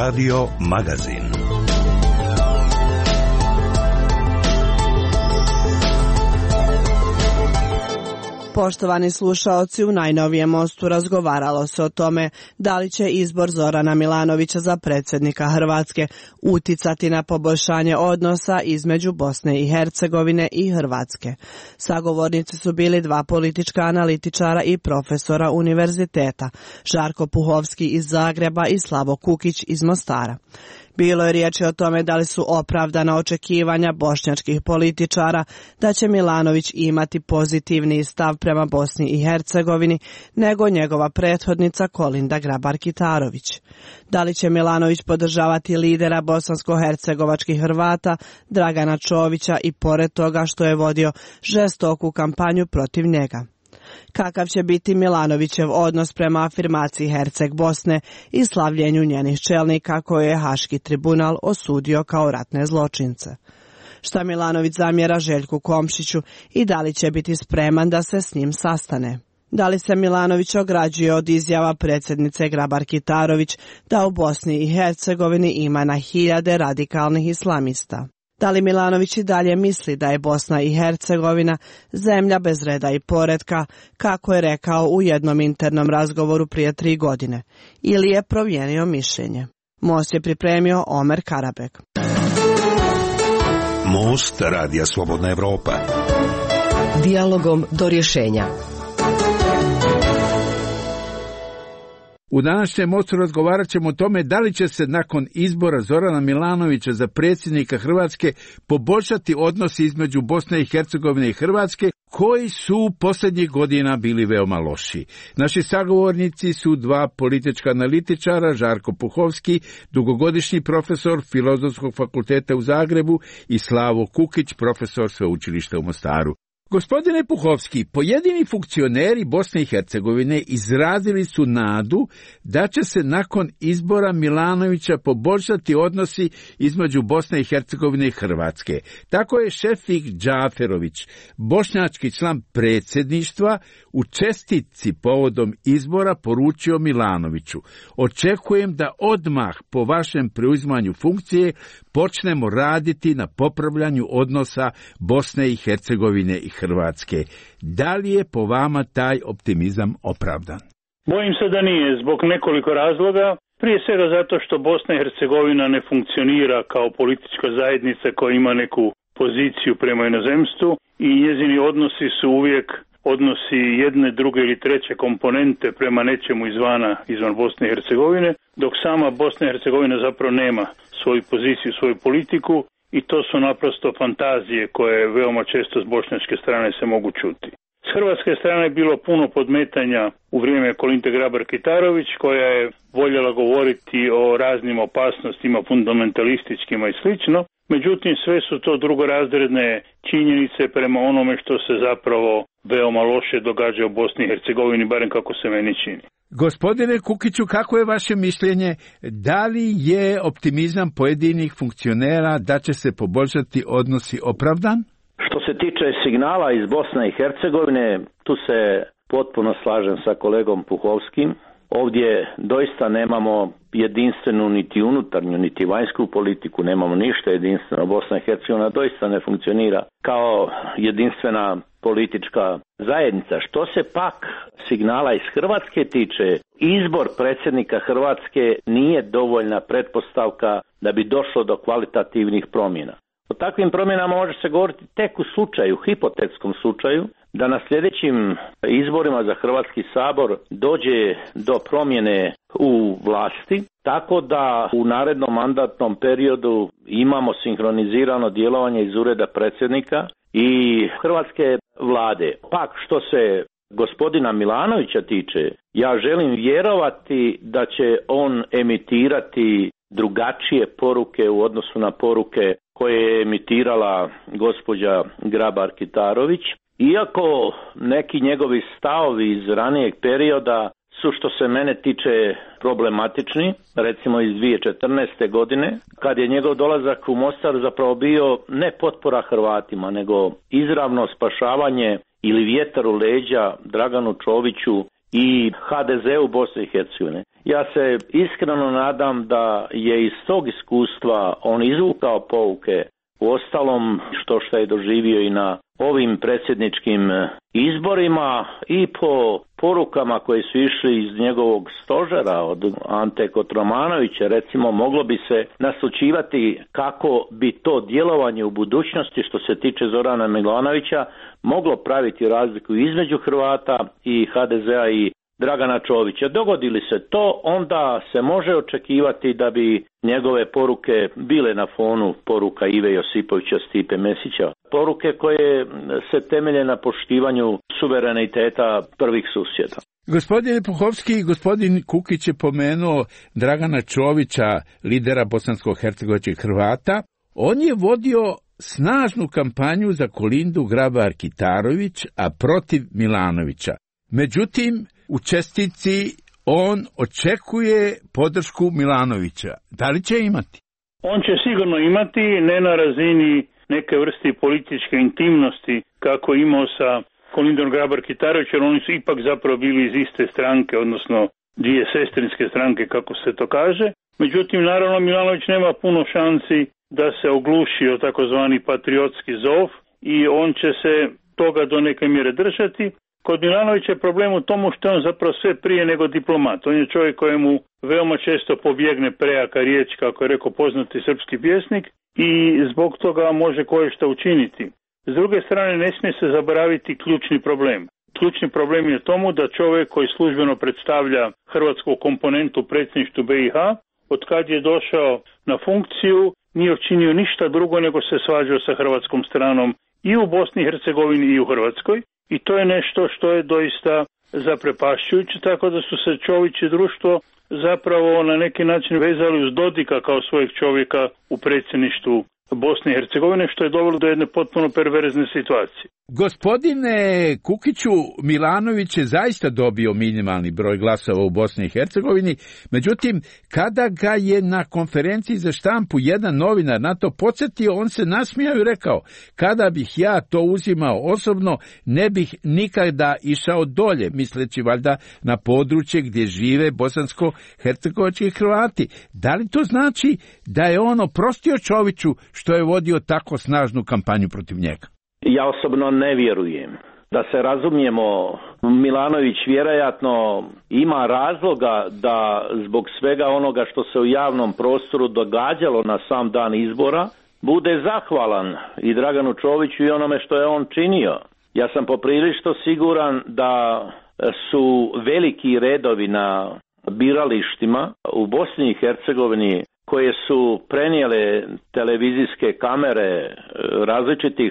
Radio Magazin. Poštovani slušaoci, u najnovijem Mostu razgovaralo se o tome da li će izbor Zorana Milanovića za predsjednika Hrvatske uticati na poboljšanje odnosa između Bosne i Hercegovine i Hrvatske. Sagovornici su bili dva politička analitičara i profesora univerziteta, Žarko Puhovski iz Zagreba i Slavo Kukić iz Mostara. Bilo je riječi o tome da li su opravdana očekivanja bošnjačkih političara da će Milanović imati pozitivniji stav prema Bosni i Hercegovini nego njegova prethodnica Kolinda Grabar-Kitarović. Da li će Milanović podržavati lidera bosansko-hercegovačkih Hrvata Dragana Čovića i pored toga što je vodio žestoku kampanju protiv njega? Kakav će biti Milanovićev odnos prema afirmaciji Herceg Bosne i slavljenju njenih čelnika koje je Haški tribunal osudio kao ratne zločince? Šta Milanović zamjera Željku Komšiću i da li će biti spreman da se s njim sastane? Da li se Milanović ograđuje od izjava predsjednice Grabar-Kitarović da u Bosni i Hercegovini ima na hiljade radikalnih islamista? Da li Milanović i dalje misli da je Bosna i Hercegovina zemlja bez reda i poretka, kako je rekao u jednom internom razgovoru prije tri godine, ili je promijenio mišljenje? Most je pripremio Omer Karabek. Most Radija Slobodna Evropa. Dijalogom do rješenja. U današnjem mostu razgovarat ćemo o tome da li će se nakon izbora Zorana Milanovića za predsjednika Hrvatske poboljšati odnosi između Bosne i Hercegovine i Hrvatske, koji su posljednjih godina bili veoma loši. Naši sagovornici su dva politička analitičara, Žarko Puhovski, dugogodišnji profesor Filozofskog fakulteta u Zagrebu, i Slavo Kukić, profesor Sveučilišta u Mostaru. Gospodine Puhovski, pojedini funkcioneri Bosne i Hercegovine izrazili su nadu da će se nakon izbora Milanovića poboljšati odnosi između Bosne i Hercegovine i Hrvatske. Tako je Šefik Džaferović, bošnjački član predsjedništva, u čestitci povodom izbora poručio Milanoviću: očekujem da odmah po vašem preuzimanju funkcije počnemo raditi na popravljanju odnosa Bosne i Hercegovine i Hrvatske. Da li je po vama taj optimizam opravdan? Bojim se da nije, zbog nekoliko razloga. Prije svega zato što Bosna i Hercegovina ne funkcionira kao politička zajednica koja ima neku poziciju prema inozemstvu i njezini odnosi su uvijek odnosi jedne, druge ili treće komponente prema nečemu izvana, izvan Bosne i Hercegovine, dok sama Bosna i Hercegovina zapravo nema svoju poziciju, svoju politiku, i to su naprosto fantazije koje veoma često s bošnjačke strane se mogu čuti. S hrvatske strane je bilo puno podmetanja u vrijeme Kolinde Grabar-Kitarović, koja je voljela govoriti o raznim opasnostima, fundamentalističkima i slično. Međutim, sve su to drugorazredne činjenice prema onome što se zapravo veoma loše događa u Bosni i Hercegovini, barem kako se meni čini. Gospodine Kukiću, kako je vaše mišljenje? Da li je optimizam pojedinih funkcionera da će se poboljšati odnosi opravdan? Što se tiče signala iz Bosne i Hercegovine, tu se potpuno slažem sa kolegom Puhovskim. Ovdje doista nemamo jedinstvenu niti unutarnju, niti vanjsku politiku, nemamo ništa jedinstveno. Bosna i Hercegovina doista ne funkcionira kao jedinstvena politička zajednica. Što se pak signala iz Hrvatske tiče, izbor predsjednika Hrvatske nije dovoljna pretpostavka da bi došlo do kvalitativnih promjena. O takvim promjenama može se govoriti tek u slučaju, hipotetskom slučaju, da na sljedećim izborima za Hrvatski sabor dođe do promjene u vlasti, tako da u narednom mandatnom periodu imamo sinhronizirano djelovanje iz ureda predsjednika i hrvatske vlade. Pak što se gospodina Milanovića tiče, ja želim vjerovati da će on emitirati drugačije poruke u odnosu na poruke koje je emitirala gospođa Grabar-Kitarović. Iako neki njegovi stavovi iz ranijeg perioda su, što se mene tiče, problematični, recimo iz dvije tisuće četrnaeste. godine, kad je njegov dolazak u Mostar zapravo bio ne potpora Hrvatima, nego izravno spašavanje ili vjetar u leđa Draganu Čoviću i ha de ze u Bosne i Hercegovine. Ja se iskreno nadam da je iz tog iskustva on izvukao pouke. U ostalom, što što je doživio i na ovim predsjedničkim izborima i po porukama koje su išli iz njegovog stožera od Ante Kotromanovića, recimo, moglo bi se naslućivati kako bi to djelovanje u budućnosti što se tiče Zorana Milanovića moglo praviti razliku između Hrvata i ha de zea i Dragana Čovića. Dogodi li se to, onda se može očekivati da bi njegove poruke bile na fonu poruka Ive Josipovića, Stipe Mesića. Poruke koje se temelje na poštivanju suvereniteta prvih susjeda. Gospodin Puhovski, gospodin Kukić je pomenuo Dragana Čovića, lidera bosansko-hercegovačkih Hrvata. On je vodio snažnu kampanju za Kolindu Grabar-Kitarović, a protiv Milanovića. Međutim, u čestici on očekuje podršku Milanovića. Da li će imati? On će sigurno imati, ne na razini neke vrste političke intimnosti kako imao sa Kolindom Grabar-Kitarović, jer oni su ipak zapravo bili iz iste stranke, odnosno dvije sestrinske stranke, kako se to kaže. Međutim, naravno, Milanović nema puno šansi da se ogluši o takozvani patriotski zov i on će se toga do neke mjere držati. Kod Milanovića je problem u tomu što je on zapravo sve prije nego diplomat. On je čovjek kojemu veoma često pobjegne prejaka riječ, kako je rekao poznati srpski pjesnik, i zbog toga može koješta učiniti. S druge strane, ne smije se zaboraviti ključni problem. Ključni problem je tomu da čovjek koji službeno predstavlja hrvatsku komponentu u predsjedništvu be i ha, od kad je došao na funkciju, nije učinio ništa drugo nego se svađao sa hrvatskom stranom i u Bosni i Hercegovini i u Hrvatskoj. I to je nešto što je doista zaprepašćujuće, tako da su se Čović i društvo zapravo na neki način vezali uz Dodika kao svojeg čovjeka u predsjedništvu Bosne i Hercegovine, što je dovelo do jedne potpuno perverzne situacije. Gospodine Kukiću, Milanović je zaista dobio minimalni broj glasova u Bosni i Hercegovini, međutim, kada ga je na konferenciji za štampu jedan novinar na to podsjetio, on se nasmijao i rekao: kada bih ja to uzimao osobno, ne bih nikada išao dolje, misleći valjda na područje gdje žive bosansko-hercegovački Hrvati. Da li to znači da je on oprostio Čoviću što je vodio tako snažnu kampanju protiv njega? Ja osobno ne vjerujem. Da se razumijemo, Milanović vjerojatno ima razloga da zbog svega onoga što se u javnom prostoru događalo na sam dan izbora, bude zahvalan i Draganu Čoviću i onome što je on činio. Ja sam poprilično siguran da su veliki redovi na biralištima u Bosni i Hercegovini koje su prenijele televizijske kamere različitih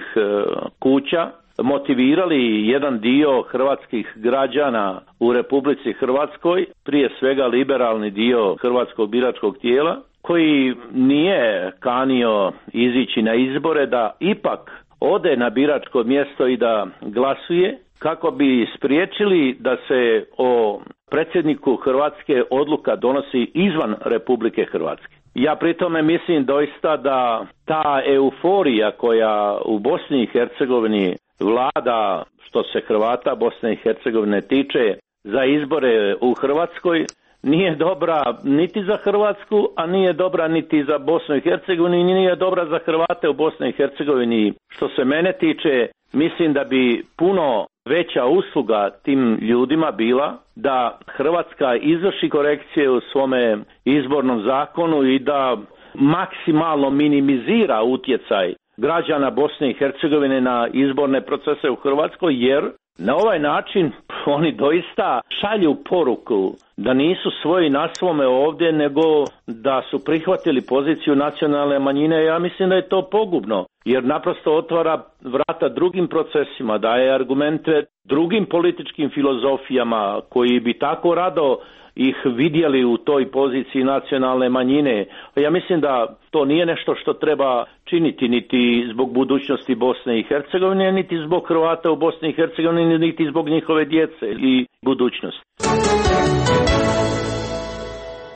kuća, motivirali jedan dio hrvatskih građana u Republici Hrvatskoj, prije svega liberalni dio hrvatskog biračkog tijela, koji nije kanio izići na izbore, da ipak ode na biračko mjesto i da glasuje, kako bi spriječili da se o predsjedniku Hrvatske odluka donosi izvan Republike Hrvatske. Ja pri tome mislim doista da ta euforija koja u Bosni i Hercegovini vlada što se Hrvata Bosne i Hercegovine tiče za izbore u Hrvatskoj nije dobra niti za Hrvatsku, a nije dobra niti za Bosnu i Hercegovinu i nije dobra za Hrvate u Bosni i Hercegovini. Što se mene tiče, mislim da bi puno veća usluga tim ljudima bila da Hrvatska izvrši korekcije u svome izbornom zakonu i da maksimalno minimizira utjecaj građana Bosne i Hercegovine na izborne procese u Hrvatskoj, jer na ovaj način oni doista šalju poruku da nisu svoji na svome ovdje, nego da su prihvatili poziciju nacionalne manjine. Ja mislim da je to pogubno, jer naprosto otvara vrata drugim procesima, daje argumente drugim političkim filozofijama koji bi tako rado ih vidjeli u toj poziciji nacionalne manjine. Ja mislim da to nije nešto što treba činiti niti zbog budućnosti Bosne i Hercegovine, niti zbog Hrvata u Bosni i Hercegovini, niti zbog njihove djece i budućnosti.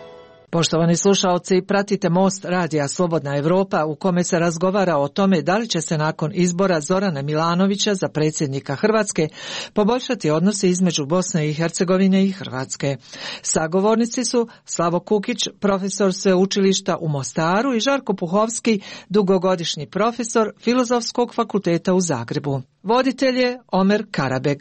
Poštovani slušaoci, pratite Most radija Slobodna Evropa u kome se razgovara o tome da li će se nakon izbora Zorana Milanovića za predsjednika Hrvatske poboljšati odnosi između Bosne i Hercegovine i Hrvatske. Sagovornici su Slavo Kukić, profesor sveučilišta u Mostaru, i Žarko Puhovski, dugogodišnji profesor Filozofskog fakulteta u Zagrebu. Voditelj je Omer Karabek.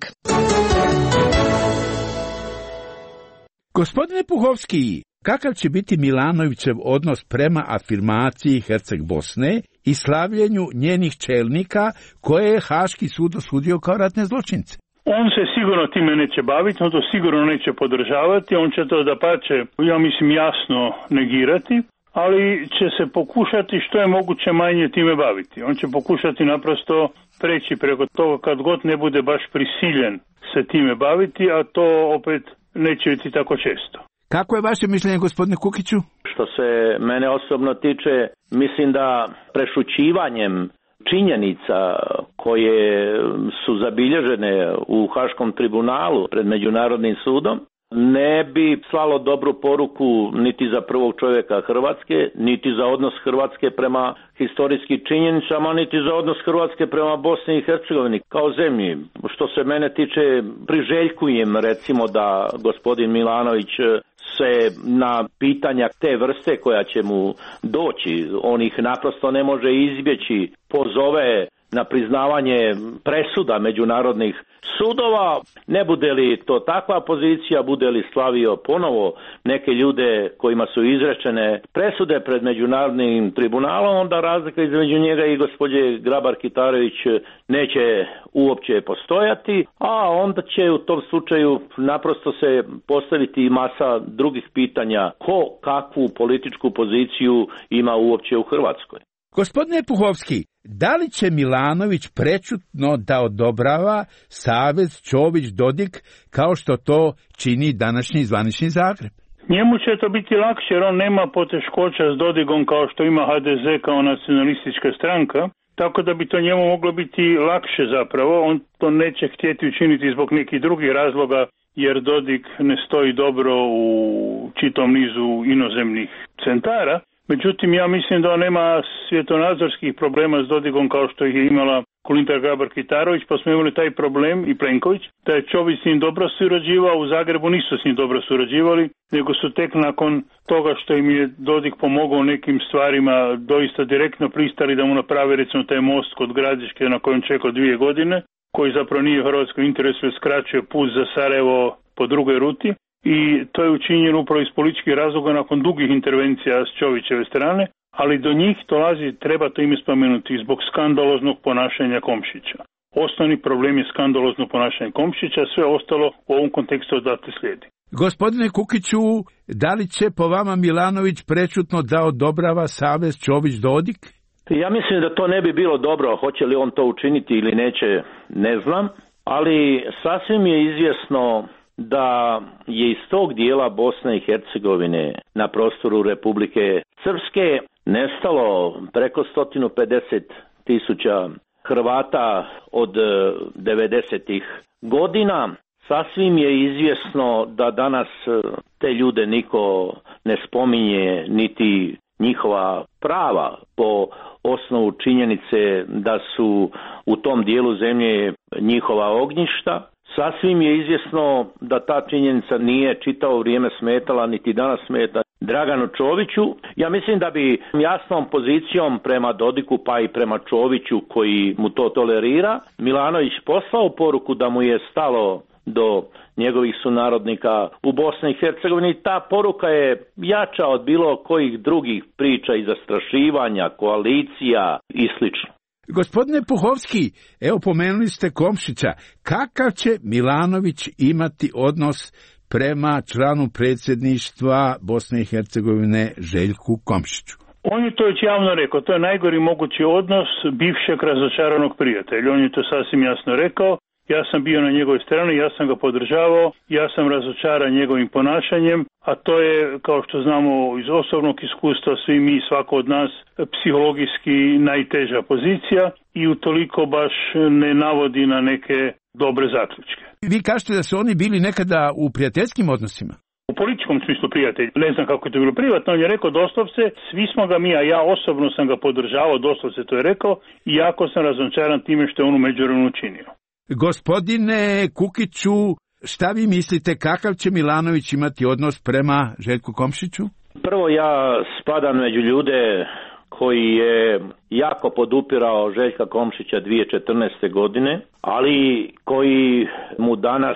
Gospodine Puhovski, kakav će biti Milanovićev odnos prema afirmaciji Herceg Bosne i slavljenju njenih čelnika koje je Haški sud osudio kao ratne zločince? On se sigurno time neće baviti, on to sigurno neće podržavati, on će to dapače, ja mislim, jasno negirati, ali će se pokušati što je moguće manje time baviti. On će pokušati naprosto preći preko toga kad god ne bude baš prisiljen se time baviti, a to opet neće biti tako često. Kako je vaše mišljenje, gospodine Kukiću? Što se mene osobno tiče, mislim da prešućivanjem činjenica koje su zabilježene u Haškom tribunalu pred Međunarodnim sudom ne bi slalo dobru poruku niti za prvog čovjeka Hrvatske, niti za odnos Hrvatske prema historijskim činjenicama, niti za odnos Hrvatske prema Bosni i Hercegovini kao zemlji. Što se mene tiče, priželjkujem recimo da gospodin Milanović se na pitanja te vrste koja će mu doći, on ih naprosto ne može izbjeći, pozove na priznavanje presuda međunarodnih sudova. Ne bude li to takva pozicija, bude li slavio ponovo neke ljude kojima su izrečene presude pred Međunarodnim tribunalom, onda razlika između njega i gospođe Grabar-Kitarović neće uopće postojati, a onda će u tom slučaju naprosto se postaviti masa drugih pitanja ko kakvu političku poziciju ima uopće u Hrvatskoj. Gospodine Puhovski, da li će Milanović prečutno da odobrava savez Čović-Dodik kao što to čini današnji zvanični Zagreb? Njemu će to biti lakše jer on nema poteškoća s Dodigom kao što ima H D Z kao nacionalistička stranka, tako da bi to njemu moglo biti lakše zapravo. On to neće htjeti učiniti zbog nekih drugih razloga jer Dodik ne stoji dobro u čitom nizu inozemnih centara. Međutim, ja mislim da on nema svjetonazorskih problema s Dodigom kao što ih je imala Kolinda Grabar-Kitarović, pa smo imali taj problem i Plenković, da je Čović s njim dobro surađivao, u Zagrebu nisu s njim dobro surađivali, nego su tek nakon toga što im je Dodik pomogao nekim stvarima doista direktno pristali da mu napravi recimo taj most kod Gradiške na kojem čekao dvije godine, koji zapravo nije u hrvatskom interesu jer skraćuje put za Sarajevo po drugoj ruti. I to je učinjeno upravo iz političkih razloga nakon dugih intervencija s Čovićeve strane, ali do njih dolazi, treba to ime spomenuti, zbog skandaloznog ponašanja Komšića. Osnovni problem je skandalozno ponašanje Komšića, sve ostalo u ovom kontekstu odatle slijedi. Gospodine Kukiću, da li će po vama Milanović prečutno da odobrava savez Čović-Dodik? Ja mislim da to ne bi bilo dobro, hoće li on to učiniti ili neće, ne znam, ali sasvim je izvjesno da je iz tog dijela Bosne i Hercegovine na prostoru Republike Srpske nestalo preko sto pedeset tisuća Hrvata od devedesetih godina. Sasvim je izvjesno da danas te ljude niko ne spominje, niti njihova prava po osnovu činjenice da su u tom dijelu zemlje njihova ognjišta. Sasvim je izvjesno da ta činjenica nije čitavo vrijeme smetala, niti danas smeta Draganu Čoviću. Ja mislim da bi jasnom pozicijom prema Dodiku pa i prema Čoviću koji mu to tolerira, Milanović poslao poruku da mu je stalo do njegovih sunarodnika u Bosni i Hercegovini. Ta poruka je jača od bilo kojih drugih priča i zastrašivanja, koalicija i slično. Gospodine Puhovski, evo pomenuli ste Komšića. Kakav će Milanović imati odnos prema članu predsjedništva Bosne i Hercegovine Željku Komšiću? On je to već javno rekao, to je najgori mogući odnos bivšeg razočaranog prijatelja. On je to sasvim jasno rekao. Ja sam bio na njegovoj strani, ja sam ga podržavao, ja sam razočaran njegovim ponašanjem, a to je, kao što znamo iz osobnog iskustva, svi mi, svako od nas, psihologijski najteža pozicija i utoliko baš ne navodi na neke dobre zaključke. Vi kažete da su oni bili nekada u prijateljskim odnosima? U političkom političkom smislu prijatelj. Ne znam kako je to bilo privatno, on je rekao doslovce, svi smo ga mi, a ja osobno sam ga podržavao, doslovce to je rekao, i jako sam razočaran time što je on u međuvremenu učinio. Gospodine Kukiću, šta vi mislite, kakav će Milanović imati odnos prema Željku Komšiću? Prvo, ja spadam među ljude koji je jako podupirao Željka Komšića dvije tisuće četrnaeste. godine, ali koji mu danas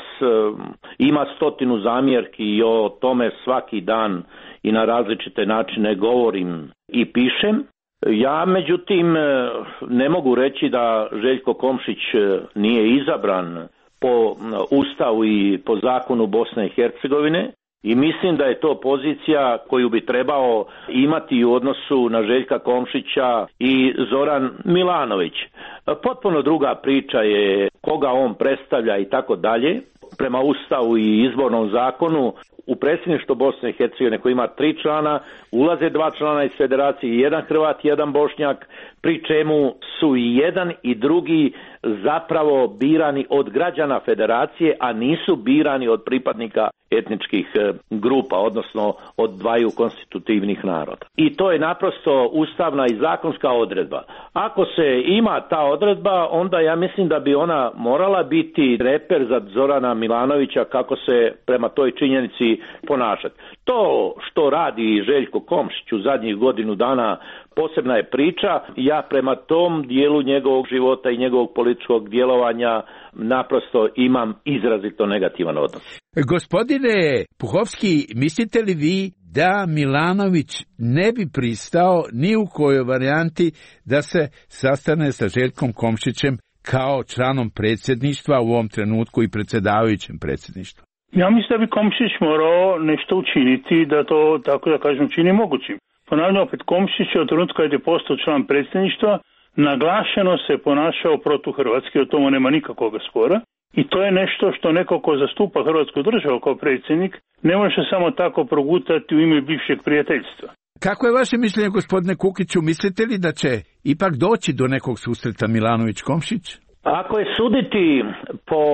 ima stotinu zamjerki i o tome svaki dan i na različite načine govorim i pišem. Ja, međutim, ne mogu reći da Željko Komšić nije izabran po Ustavu i po zakonu Bosne i Hercegovine i mislim da je to pozicija koju bi trebao imati u odnosu na Željka Komšića i Zoran Milanović. Potpuno druga priča je koga on predstavlja i tako dalje. Prema Ustavu i izbornom zakonu u predsjedništvo Bosne i Hercegovine koji ima tri člana, ulaze dva člana iz federacije, jedan Hrvat, jedan Bošnjak, pri čemu su i jedan i drugi zapravo birani od građana federacije, a nisu birani od pripadnika etničkih grupa, odnosno od dvaju konstitutivnih naroda. I to je naprosto ustavna i zakonska odredba. Ako se ima ta odredba, onda ja mislim da bi ona morala biti reper za Zorana Milanovića kako se prema toj činjenici ponašati. To što radi Željko Komšić u zadnjih godinu dana posebna je priča. Ja prema tom dijelu njegovog života i njegovog političkog djelovanja naprosto imam izrazito negativan odnos. Gospodine Puhovski, mislite li vi da Milanović ne bi pristao ni u kojoj varijanti da se sastane sa Željkom Komšićem kao članom predsjedništva, u ovom trenutku i predsjedavajućem predsjedništva? Ja mislim da bi Komšić morao nešto učiniti da to, tako da kažem, čini mogućim. Ponavljam opet, Komšić je od trenutka kad je postao član predsjedništva naglašeno se ponašao protuhrvatski, o tomu nema nikakvog spora. I to je nešto što neko ko zastupa Hrvatsku državu kao predsjednik ne može samo tako progutati u ime bivšeg prijateljstva. Kako je vaše mišljenje, gospodine Kukiću, mislite li da će ipak doći do nekog susreta Milanović-Komšić? Ako je suditi po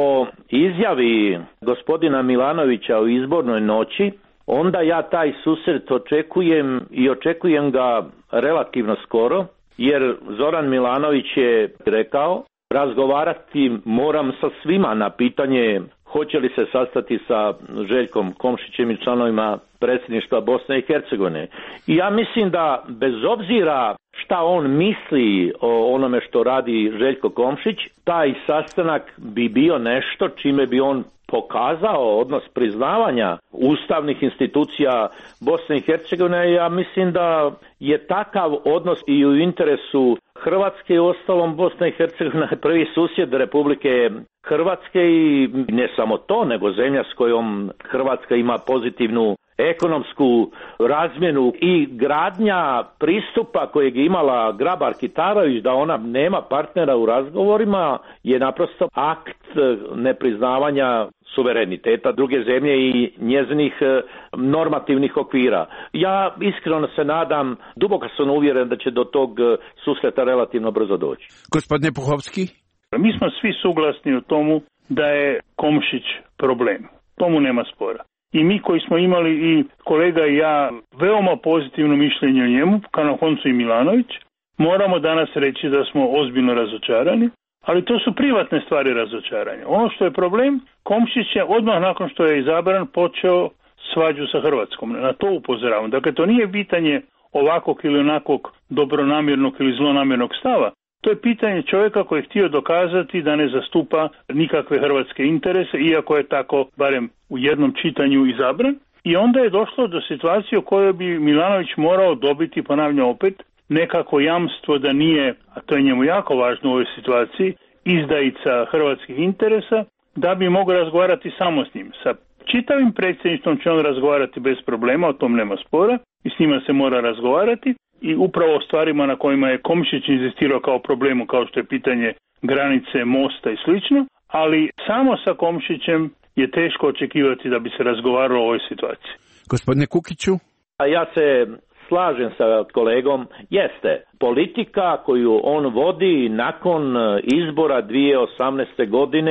izjavi gospodina Milanovića u izbornoj noći, onda ja taj susret očekujem i očekujem ga relativno skoro, jer Zoran Milanović je rekao razgovarati moram sa svima na pitanje hoće li se sastati sa Željkom Komšićem i članovima predsjedništva Bosne i Hercegovine. I ja mislim da bez obzira šta on misli o onome što radi Željko Komšić, taj sastanak bi bio nešto čime bi on pokazao odnos priznavanja ustavnih institucija Bosne i Hercegovine. Ja mislim da je takav odnos i u interesu Hrvatske i ostalom Bosna i Hercegovina je prvi susjed Republike Hrvatske i ne samo to, nego zemlja s kojom Hrvatska ima pozitivnu ekonomsku razmjenu i gradnja pristupa kojeg je imala Grabar-Kitarović da ona nema partnera u razgovorima je naprosto akt nepriznavanja suvereniteta druge zemlje i njezinih normativnih okvira. Ja iskreno se nadam, duboko sam uvjeren da će do tog susreta relativno brzo doći. Gospodine Puhovski? Mi smo svi suglasni u tomu da je Komšić problem. Tomu nema spora. I mi koji smo imali i kolega i ja veoma pozitivno mišljenje o njemu, kao na koncu i Milanović, moramo danas reći da smo ozbiljno razočarani, ali to su privatne stvari razočaranja. Ono što je problem, Komšić je odmah nakon što je izabran počeo svađu sa Hrvatskom. Na to upozoravam. Dakle, to nije pitanje ovakvog ili onakvog dobronamjernog ili zlonamjernog stava. To je pitanje čovjeka koji je htio dokazati da ne zastupa nikakve hrvatske interese, iako je tako barem u jednom čitanju izabran. I onda je došlo do situacije u kojoj bi Milanović morao dobiti, ponavljam opet, nekako jamstvo da nije, a to je njemu jako važno u ovoj situaciji, izdajica hrvatskih interesa, da bi mogao razgovarati samo s njim. Sa čitavim predsjedništvom će on razgovarati bez problema, o tom nema spora i s njima se mora razgovarati. I upravo o stvarima na kojima je Komšić inzistirao kao problemu, kao što je pitanje granice, mosta i slično, ali samo sa Komšićem je teško očekivati da bi se razgovaralo o ovoj situaciji. Gospodine Kukiću? A ja se slažem sa kolegom, jeste politika koju on vodi nakon izbora dvije tisuće osamnaeste. godine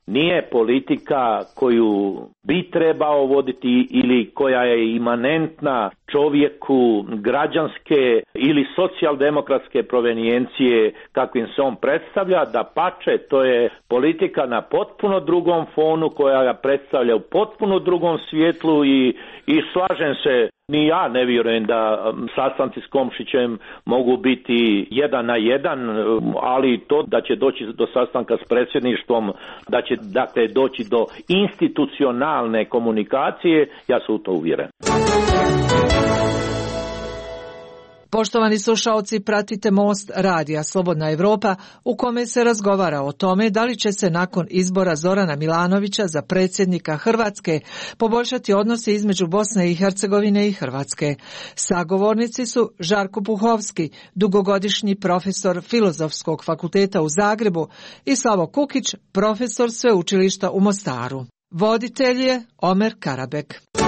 nije politika koju bi trebao voditi ili koja je imanentna čovjeku građanske ili socijaldemokratske provenijencije kakvim se on predstavlja, da pače to je politika na potpuno drugom fonu koja ga predstavlja u potpuno drugom svjetlu i, i slažem se, ni ja ne vjerujem da sastanci s Komšićem mogu biti jedan na jedan, ali to da će doći do sastanka s predsjedništvom, da će dakle doći do institucionalne komunikacije, ja sam u to uvjeren. Poštovani slušaoci, pratite Most radija Slobodna Evropa u kome se razgovara o tome da li će se nakon izbora Zorana Milanovića za predsjednika Hrvatske poboljšati odnosi između Bosne i Hercegovine i Hrvatske. Sagovornici su Žarko Puhovski, dugogodišnji profesor Filozofskog fakulteta u Zagrebu, i Slavo Kukić, profesor sveučilišta u Mostaru. Voditelj je Omer Karabek.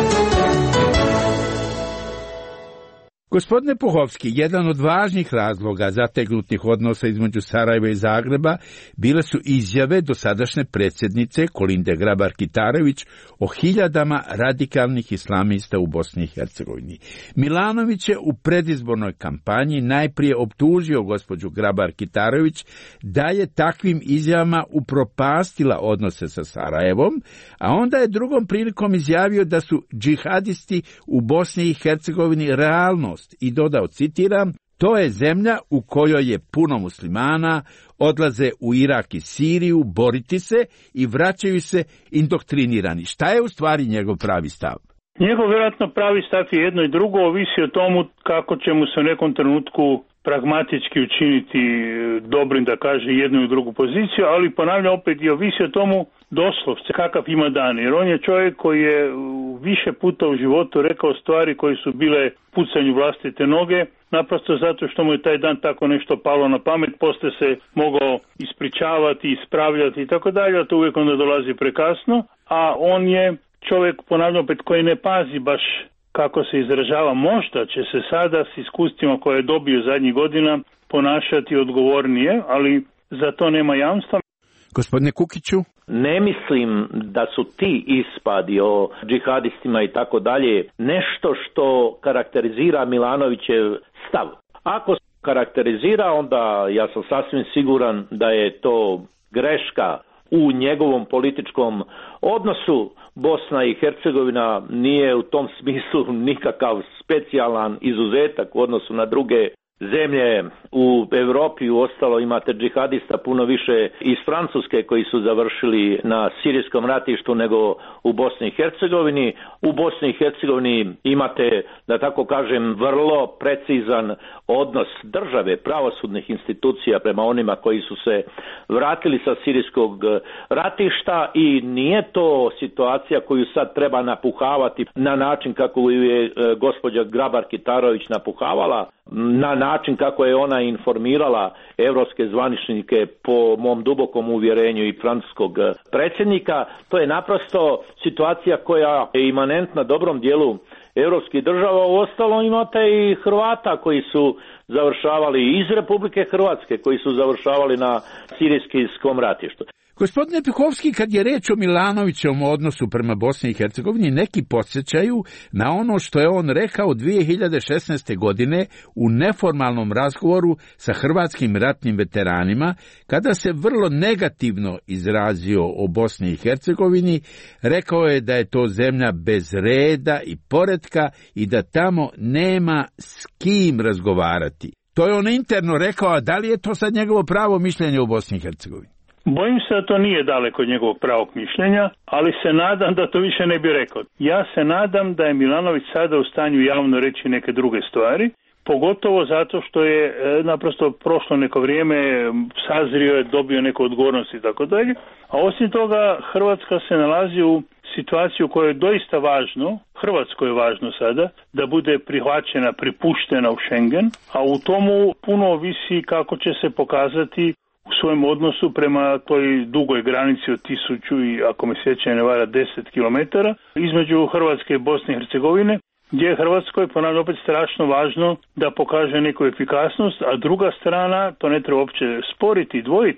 Gospodine Puhovski, jedan od važnih razloga zategnutih odnosa između Sarajeva i Zagreba bile su izjave dosadašnje predsjednice Kolinde Grabar-Kitarović o hiljadama radikalnih islamista u Bosni i Hercegovini. Milanović je u predizbornoj kampanji najprije optužio gospođu Grabar-Kitarović da je takvim izjavama upropastila odnose sa Sarajevom, a onda je drugom prilikom izjavio da su džihadisti u Bosni i Hercegovini realnost i dodao, citiram, to je zemlja u kojoj je puno muslimana, odlaze u Irak i Siriju boriti se i vraćaju se indoktrinirani. Šta je u stvari njegov pravi stav? Njegov vjerojatno pravi stav je jedno i drugo, ovisi o tomu kako će mu se u nekom trenutku pragmatički učiniti dobrim da kaže jednu i drugu poziciju, ali ponavljam opet i ovisi o tomu doslovce kakav ima dan, jer on je čovjek koji je više puta u životu rekao stvari koje su bile pucanju vlastite noge, naprosto zato što mu je taj dan tako nešto palo na pamet, poslije se mogao ispričavati, ispravljati i tako dalje, a to uvijek onda dolazi prekasno, a on je čovjek, ponavljam opet, koji ne pazi baš kako se izražava. Možda će se sada s iskustvima koje je dobio zadnjih godina ponašati odgovornije, ali za to nema jamstva. Gospodine Kukiću? Ne mislim da su ti ispadi o džihadistima i tako dalje nešto što karakterizira Milanovićev stav. Ako se karakterizira, onda ja sam sasvim siguran da je to greška u njegovom političkom odnosu. Bosna i Hercegovina nije u tom smislu nikakav specijalan izuzetak u odnosu na druge zemlje u Europi. U ostalo imate džihadista puno više iz Francuske koji su završili na sirijskom ratištu nego u Bosni i Hercegovini. U Bosni i Hercegovini imate, da tako kažem, vrlo precizan odnos države, pravosudnih institucija prema onima koji su se vratili sa sirijskog ratišta i nije to situacija koju sad treba napuhavati na način kako je gospođa Grabar-Kitarović napuhavala, na način kako je ona informirala europske zvaničnike po mom dubokom uvjerenju i francuskog predsjednika. To je naprosto situacija koja je imanentna dobrom dijelu europskih država. U ostalom imate i Hrvata koji su završavali iz Republike Hrvatske, koji su završavali na sirijskom ratištu. Gospodine Puhovski, kad je reč o Milanovićevom odnosu prema Bosni i Hercegovini, neki podsjećaju na ono što je on rekao dvije hiljade šesnaeste. godine u neformalnom razgovoru sa hrvatskim ratnim veteranima, kada se vrlo negativno izrazio o Bosni i Hercegovini. Rekao je da je to zemlja bez reda i poretka i da tamo nema s kim razgovarati. To je on interno rekao, a da li je to sad njegovo pravo mišljenje o Bosni i Hercegovini? Bojim se da to nije daleko od njegovog pravog mišljenja, ali se nadam da to više ne bi rekao. Ja se nadam da je Milanović sada u stanju javno reći neke druge stvari, pogotovo zato što je e, naprosto prošlo neko vrijeme, sazrio je, dobio neku odgovornost i tako dalje. A osim toga, Hrvatska se nalazi u situaciju koja je doista važno, Hrvatskoj je važno sada, da bude prihvaćena, pripuštena u Schengen, a u tomu puno ovisi kako će se pokazati u svojem odnosu prema toj dugoj granici od tisuću i, ako me sjećanje ne vara, deset kilometara između Hrvatske i Bosne i Hercegovine, gdje je Hrvatskoj, ponavljam opet, strašno važno da pokaže neku efikasnost, a druga strana, to ne treba uopće sporiti i dvojiti,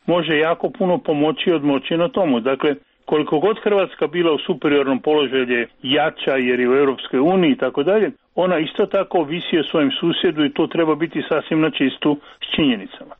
može jako puno pomoći od moći na tomu. Dakle, koliko god Hrvatska bila u superiornom položaju je jača jer je u Europskoj uniji i tako dalje, ona isto tako visi o svojem susjedu i to treba biti sasvim na čistu s činjenicama.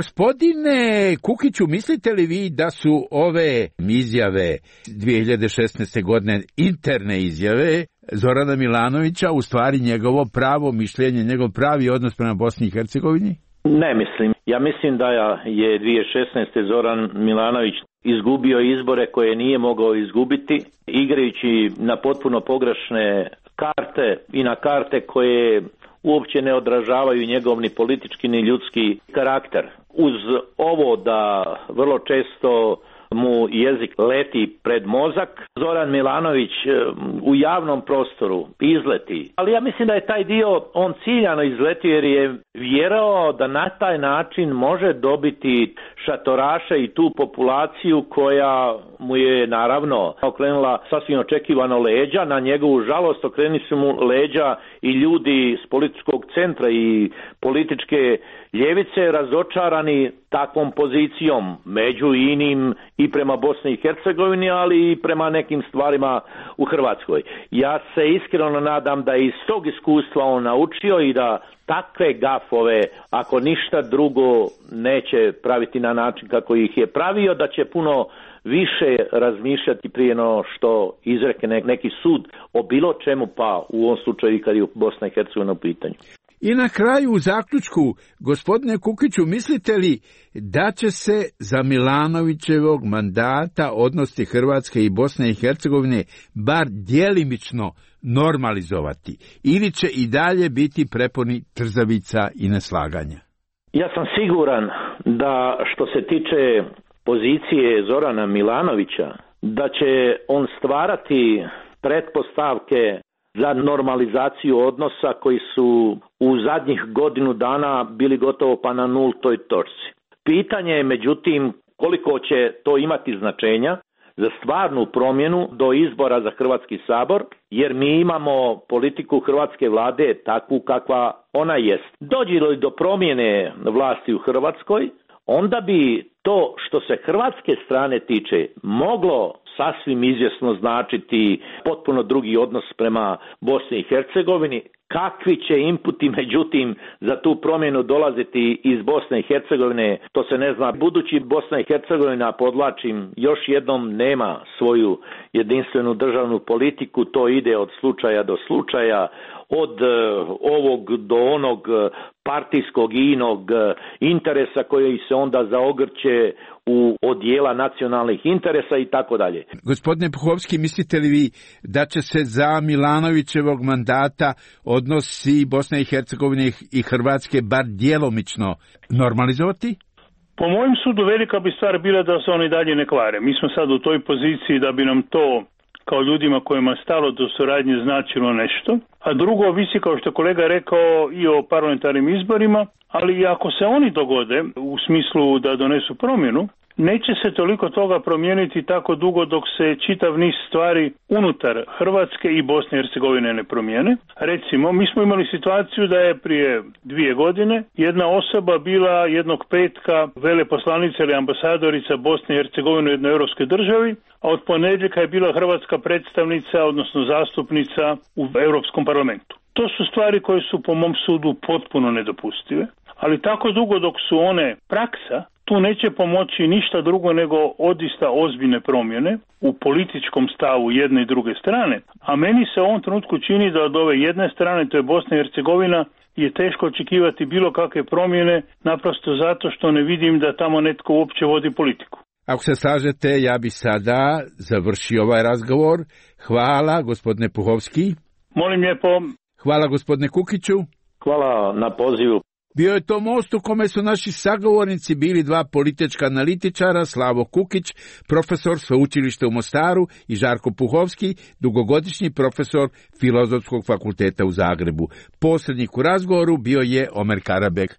Gospodine Kukiću, mislite li vi da su ove izjave dvije hiljade šesnaeste. godine, interne izjave Zorana Milanovića, u stvari njegovo pravo mišljenje, njegov pravi odnos prema Bosni i Hercegovini? Ne mislim. Ja mislim da je dvije hiljade šesnaeste. Zoran Milanović izgubio izbore koje nije mogao izgubiti, igrajući na potpuno pogrešne karte i na karte koje uopće ne odražavaju njegov ni politički ni ljudski karakter. Uz ovo da vrlo često mu jezik leti pred mozak, Zoran Milanović u javnom prostoru izleti. Ali ja mislim da je taj dio on ciljano izletio jer je vjerovao da na taj način može dobiti šatoraše i tu populaciju koja mu je naravno okrenula sasvim očekivano leđa. Na njegovu žalost okrenuli su mu leđa i ljudi s političkog centra i političke ljevice razočarani takvom pozicijom među inim i prema Bosni i Hercegovini, ali i prema nekim stvarima u Hrvatskoj. Ja se iskreno nadam da iz tog iskustva on naučio i da takve gafove, ako ništa drugo, neće praviti na način kako ih je pravio, da će puno više razmišljati prije no što izreke neki sud o bilo čemu, pa u ovom slučaju kad je Bosna i Hercegovina u pitanju. I na kraju u zaključku, gospodine Kukiću, mislite li da će se za Milanovićevog mandata odnosi Hrvatske i Bosne i Hercegovine bar djelimično normalizovati ili će i dalje biti prepuni trzavica i neslaganja? Ja sam siguran da što se tiče pozicije Zorana Milanovića, da će on stvarati pretpostavke za normalizaciju odnosa koji su u zadnjih godinu dana bili gotovo pa na nultoj točci. Pitanje je međutim koliko će to imati značenja za stvarnu promjenu do izbora za Hrvatski sabor, jer mi imamo politiku hrvatske vlade takvu kakva ona jest. Dođe li do promjene vlasti u Hrvatskoj, onda bi to što se hrvatske strane tiče moglo sasvim izvjesno značiti potpuno drugi odnos prema Bosni i Hercegovini. Kakvi će inputi, međutim, za tu promjenu dolaziti iz Bosne i Hercegovine, to se ne zna. Budući Bosna i Hercegovina, podlačim, još jednom nema svoju jedinstvenu državnu politiku, to ide od slučaja do slučaja, od uh, ovog do onog partijskog i inog uh, interesa koji se onda zaogrće u odjela nacionalnih interesa i tako dalje. Gospodine Puhovski, mislite li vi da će se za Milanovićevog mandata odnosi Bosne i Hercegovine i Hrvatske bar djelomično normalizovati? Po mojem sudu velika bi stvar bila da se oni dalje ne kvare. Mi smo sad u toj poziciji da bi nam to kao ljudima kojima je stalo do suradnje značilo nešto, a drugo ovisi, kao što je kolega rekao, i o parlamentarnim izborima, ali i ako se oni dogode u smislu da donesu promjenu, neće se toliko toga promijeniti tako dugo dok se čitav niz stvari unutar Hrvatske i Bosne i Hercegovine ne promijene. Recimo, mi smo imali situaciju da je prije dvije godine jedna osoba bila jednog petka veleposlanica ili ambasadorica Bosne i Hercegovine u jednoj europskoj državi, a od ponedjeljka je bila hrvatska predstavnica, odnosno zastupnica u Europskom parlamentu. To su stvari koje su po mom sudu potpuno nedopustive, ali tako dugo dok su one praksa, tu neće pomoći ništa drugo nego odista ozbiljne promjene u političkom stavu jedne i druge strane, a meni se u ovom trenutku čini da od ove jedne strane, to je Bosna i Hercegovina, je teško očekivati bilo kakve promjene, naprosto zato što ne vidim da tamo netko uopće vodi politiku. Ako se slažete, ja bi sada završio ovaj razgovor. Hvala, gospodine Puhovski. Molim lijepo. Hvala, gospodine Kukiću. Hvala na pozivu. Bio je to most u kome su naši sagovornici bili dva politička analitičara, Slavo Kukić, profesor sveučilišta u Mostaru, i Žarko Puhovski, dugogodišnji profesor Filozofskog fakulteta u Zagrebu. Posrednik u razgovoru bio je Omer Karabek.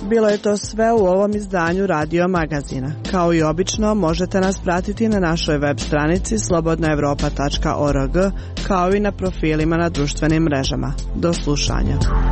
Bilo je to sve u ovom izdanju Radio Magazina. Kao i obično, možete nas pratiti na našoj web stranici slobodna evropa tačka org, kao i na profilima na društvenim mrežama. Do slušanja.